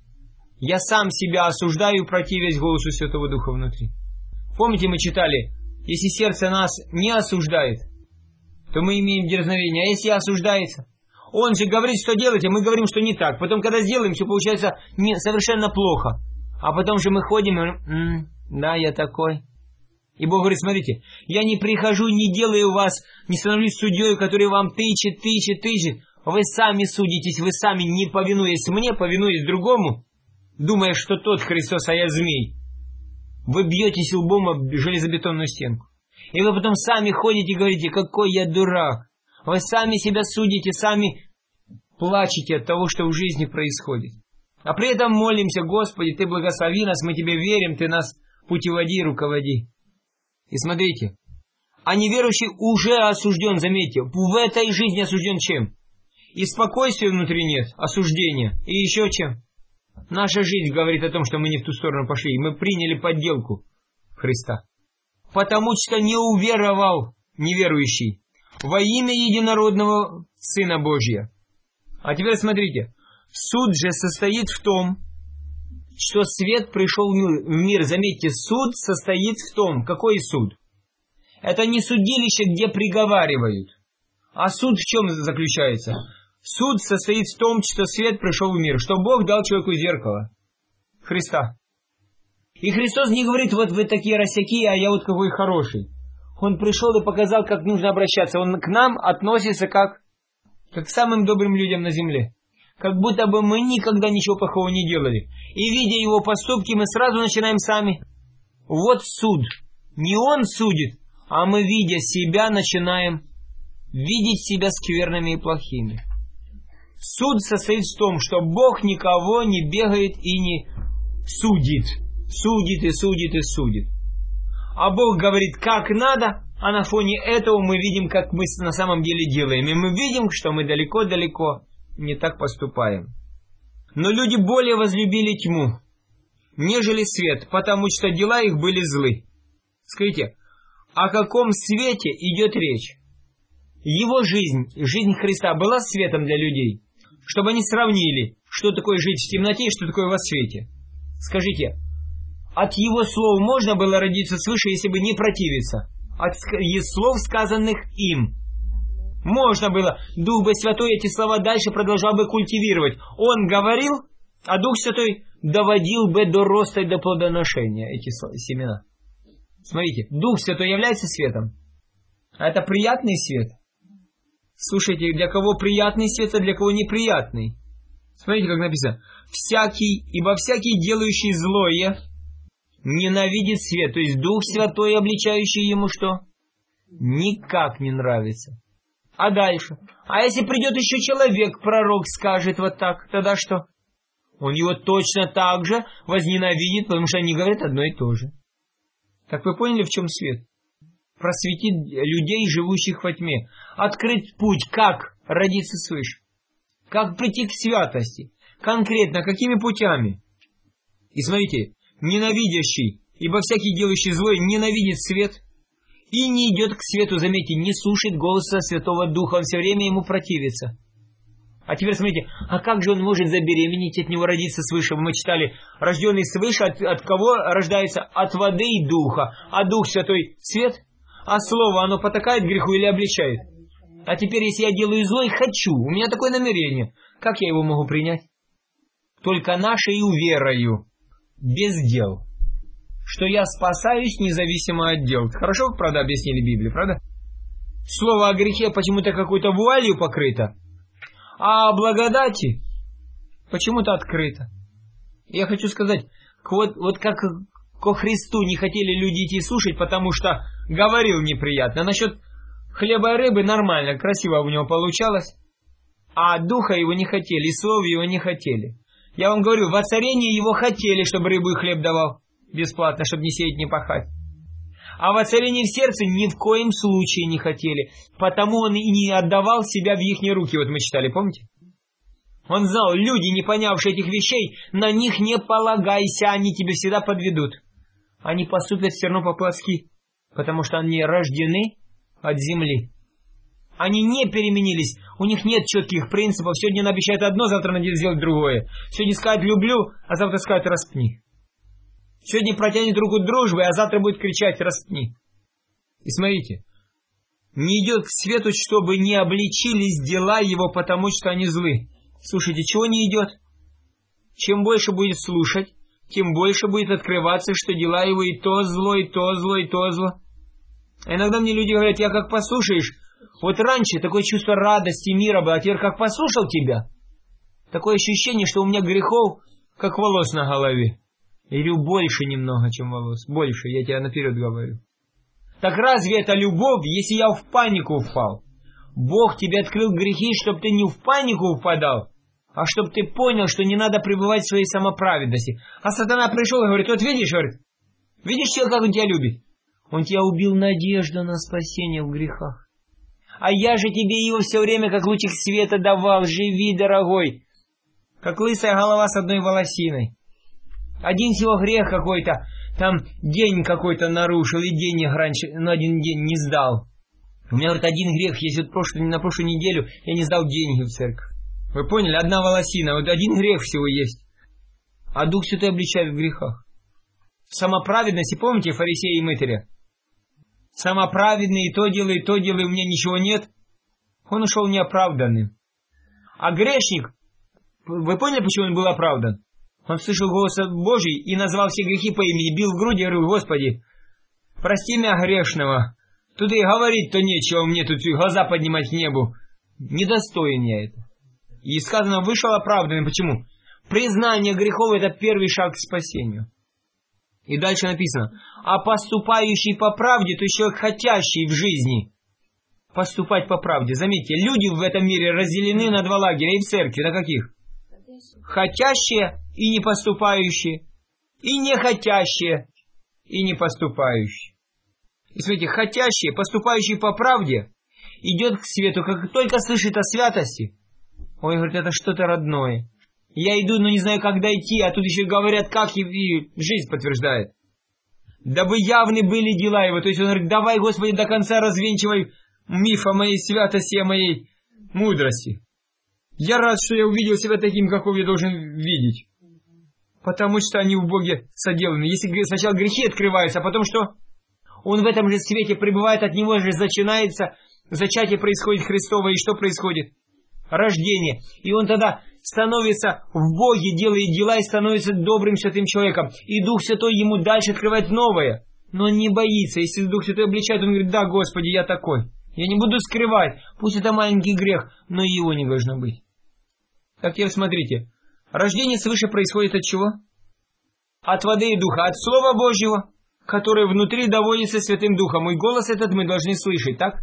Я сам себя осуждаю, противясь голосу Святого Духа внутри. Помните, мы читали, если сердце нас не осуждает, то мы имеем дерзновение. А если осуждается? Он же говорит, что делать, а мы говорим, что не так. Потом, когда сделаем, все получается совершенно плохо. А потом же мы ходим и говорим, да, я такой. И Бог говорит, смотрите, я не прихожу, не делаю вас, не становлюсь судьей, который вам тычет. Вы сами судитесь, вы сами, не повинуясь мне, повинуясь другому, думая, что тот Христос, а я змей. Вы бьетесь лбом об железобетонную стенку. И вы потом сами ходите и говорите, какой я дурак. Вы сами себя судите, сами плачете от того, что в жизни происходит. А при этом молимся, Господи, Ты благослови нас, мы Тебе верим, Ты нас путеводи, руководи. И смотрите, а неверующий уже осужден, заметьте, в этой жизни осужден чем? И спокойствия внутри нет, осуждения. И еще чем? Наша жизнь говорит о том, что мы не в ту сторону пошли, мы приняли подделку Христа. Потому что не уверовал неверующий во имя единородного Сына Божия. А теперь смотрите, суд же состоит в том, что свет пришел в мир. Заметьте, суд состоит в том. Какой суд? Это не судилище, где приговаривают. А суд в чем заключается? Суд состоит в том, что свет пришел в мир, что Бог дал человеку зеркало. Христа. И Христос не говорит, вот вы такие росяки, а я вот какой хороший. Он пришел и показал, как нужно обращаться. Он к нам относится как к самым добрым людям на земле. Как будто бы мы никогда ничего плохого не делали. И видя его поступки, мы сразу начинаем сами. Вот суд. Не он судит, а мы, видя себя, начинаем видеть себя скверными и плохими. Суд состоит в том, что Бог никого не бегает и не судит. Судит и судит и судит. А Бог говорит, как надо, а на фоне этого мы видим, как мы на самом деле делаем. И мы видим, что мы далеко-далеко не так поступаем. Но люди более возлюбили тьму, нежели свет, потому что дела их были злы. Скажите, о каком свете идет речь? Его жизнь, жизнь Христа была светом для людей, чтобы они сравнили, что такое жить в темноте и что такое во свете. Скажите, от Его слов можно было родиться свыше, если бы не противиться? От слов, сказанных им. Можно было. Дух бы Святой эти слова дальше продолжал бы культивировать. Он говорил, а Дух Святой доводил бы до роста и до плодоношения эти семена. Смотрите, Дух Святой является светом. А это приятный свет. Слушайте, для кого приятный свет, а для кого неприятный. Смотрите, как написано. Ибо всякий, делающий злое, ненавидит свет. То есть Дух Святой, обличающий ему что? Никак не нравится. А дальше? А если придет еще человек, пророк, скажет вот так, тогда что? Он его точно так же возненавидит, потому что они говорят одно и то же. Так вы поняли, в чем свет? Просветить людей, живущих во тьме. Открыть путь, как родиться свыше. Как прийти к святости. Конкретно, какими путями? И смотрите, ненавидящий, ибо всякий делающий злое ненавидит свет и не идет к свету, заметьте, не слушает голоса Святого Духа, он все время ему противится. А теперь смотрите, а как же он может забеременеть, от него родиться свыше? Мы читали, рожденный свыше от кого рождается? От воды и духа. А Дух Святой свет? А Слово, оно потакает греху или обличает? А теперь, если я делаю зло и хочу, у меня такое намерение, как я его могу принять? Только нашей верою, без дел. Что я спасаюсь независимо от дел. Хорошо, правда, объяснили Библию, правда? Слово о грехе почему-то какой-то вуалью покрыто, а о благодати почему-то открыто. Я хочу сказать, вот как ко Христу не хотели люди идти слушать, потому что говорил неприятно. Насчет хлеба и рыбы нормально, красиво у него получалось, а духа его не хотели, и слова его не хотели. Я вам говорю, в воцарении его хотели, чтобы рыбу и хлеб давал бесплатно, чтобы не сеять, не пахать. А воцарение в сердце ни в коем случае не хотели, потому он и не отдавал себя в ихние руки. Вот мы читали, помните? Он знал, люди, не понявшие этих вещей, на них не полагайся, они тебя всегда подведут. Они поступят все равно по-плотски, потому что они рождены от земли. Они не переменились, у них нет четких принципов. Сегодня он обещает одно, завтра надеется сделать другое. Сегодня скажет «люблю», а завтра скажет «распни». Сегодня протянет руку дружбы, а завтра будет кричать «распни». И смотрите, не идет к свету, чтобы не обличились дела его, потому что они злы. Слушайте, чего не идет? Чем больше будет слушать, тем больше будет открываться, что дела его и то зло, и то зло, и то зло. А иногда мне люди говорят, я как послушаешь, вот раньше такое чувство радости, мира было, а теперь как послушал тебя, такое ощущение, что у меня грехов, как волос на голове. Я говорю, больше немного, чем волос, больше, я тебе наперед говорю. Так разве это любовь, если я в панику впал? Бог тебе открыл грехи, чтобы ты не в панику впадал, а чтобы ты понял, что не надо пребывать в своей самоправедности. А сатана пришел и говорит, вот видишь, человек, как он тебя любит? Он тебя убил надежду на спасение в грехах. А я же тебе его все время, как лучик света, давал. Живи, дорогой. Как лысая голова с одной волосиной. Один всего грех какой-то, там день какой-то нарушил, и денег раньше на один день не сдал. У меня, говорит, один грех, если вот на прошлую неделю я не сдал деньги в церковь. Вы поняли? Одна волосина, вот один грех всего есть. А Дух Святой обличает в грехах. Самоправедность, помните фарисея и мытаря? Самоправедный, и то делай, у меня ничего нет. Он ушел неоправданным. А грешник, вы поняли, почему он был оправдан? Он слышал голос Божий и назвал все грехи по имени, бил в грудь и говорил, Господи, прости меня грешного. Тут и говорить-то нечего мне, тут глаза поднимать к небу. Недостоин я это. И сказано, вышел оправданным. Почему? Признание грехов – это первый шаг к спасению. И дальше написано, а поступающий по правде, то есть человек, хотящий в жизни поступать по правде. Заметьте, люди в этом мире разделены на два лагеря, и в церкви, на каких? Хотящие и не поступающие, и не хотящие и не поступающие. И смотрите, хотящие, поступающие по правде, идет к свету, как только слышит о святости, ой, говорит, это что-то родное. Я иду, но не знаю, когда идти, а тут еще говорят, как, и жизнь подтверждает. Дабы явны были дела его. То есть он говорит, давай, Господи, до конца развенчивай миф о моей святости, о моей мудрости. Я рад, что я увидел себя таким, каков я должен видеть. Потому что они в Боге соделаны. Если сначала грехи открываются, а потом что? Он в этом же свете пребывает, от него же начинается, зачатие происходит Христово, и что происходит? Рождение. И он тогда становится в Боге, делает дела и становится добрым святым человеком. И Дух Святой ему дальше открывает новое. Но он не боится. Если Дух Святой обличает, он говорит, да, Господи, я такой. Я не буду скрывать. Пусть это маленький грех, но и его не должно быть. Так теперь смотрите. Рождение свыше происходит от чего? От воды и духа, от Слова Божьего, которое внутри доводится Святым Духом. И голос этот мы должны слышать, так?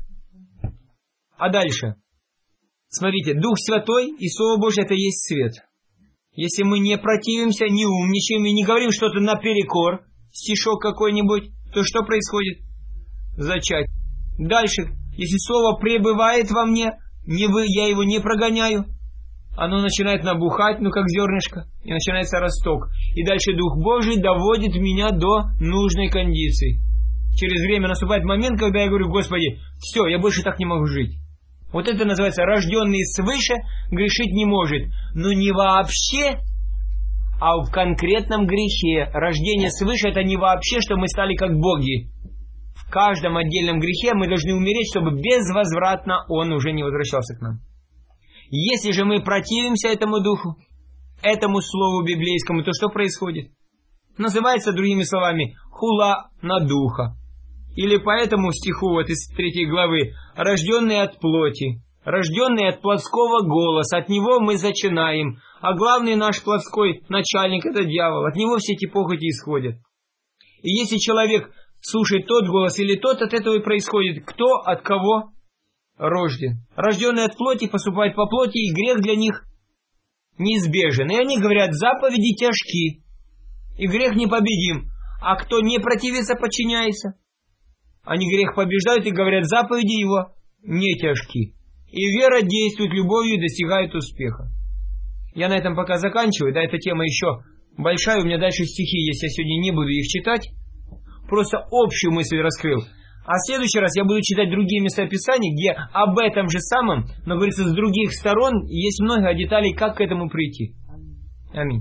А дальше? Смотрите, Дух Святой и Слово Божье – это есть свет. Если мы не противимся, не умничаем и не говорим что-то наперекор, стишок какой-нибудь, то что происходит? Зачать. Дальше, если Слово пребывает во мне, я его не прогоняю, оно начинает набухать, как зернышко, и начинается росток. И дальше Дух Божий доводит меня до нужной кондиции. через время наступает момент, когда я говорю: Господи, все, я больше так не могу жить. Вот это называется: рожденный свыше грешить не может. Но не вообще, а в конкретном грехе. Рождение свыше — это не вообще, что мы стали как боги. В каждом отдельном грехе мы должны умереть, чтобы безвозвратно он уже не возвращался к нам. Если же мы противимся этому духу, этому слову библейскому, то что происходит? Называется, другими словами, хула на духа. Или по этому стиху вот из 3 главы: рожденные от плоти, рожденные от плотского голоса, от него мы зачинаем, а главный наш плотской начальник — это дьявол, от него все эти похоти исходят. И если человек слушает тот голос или тот, от этого и происходит. Кто от кого рожден? Рожденные от плоти поступают по плоти, и грех для них неизбежен. И они говорят: заповеди тяжки, и грех непобедим. А кто не противится, подчиняется, они грех побеждают и говорят: заповеди его не тяжки. И вера действует любовью и достигает успеха. Я на этом пока заканчиваю. Да, эта тема еще большая, у меня дальше стихи есть, я сегодня не буду их читать. Просто общую мысль раскрыл. А в следующий раз я буду читать другие места Писания, где об этом же самом, но говорится с других сторон, есть много деталей, как к этому прийти. Аминь.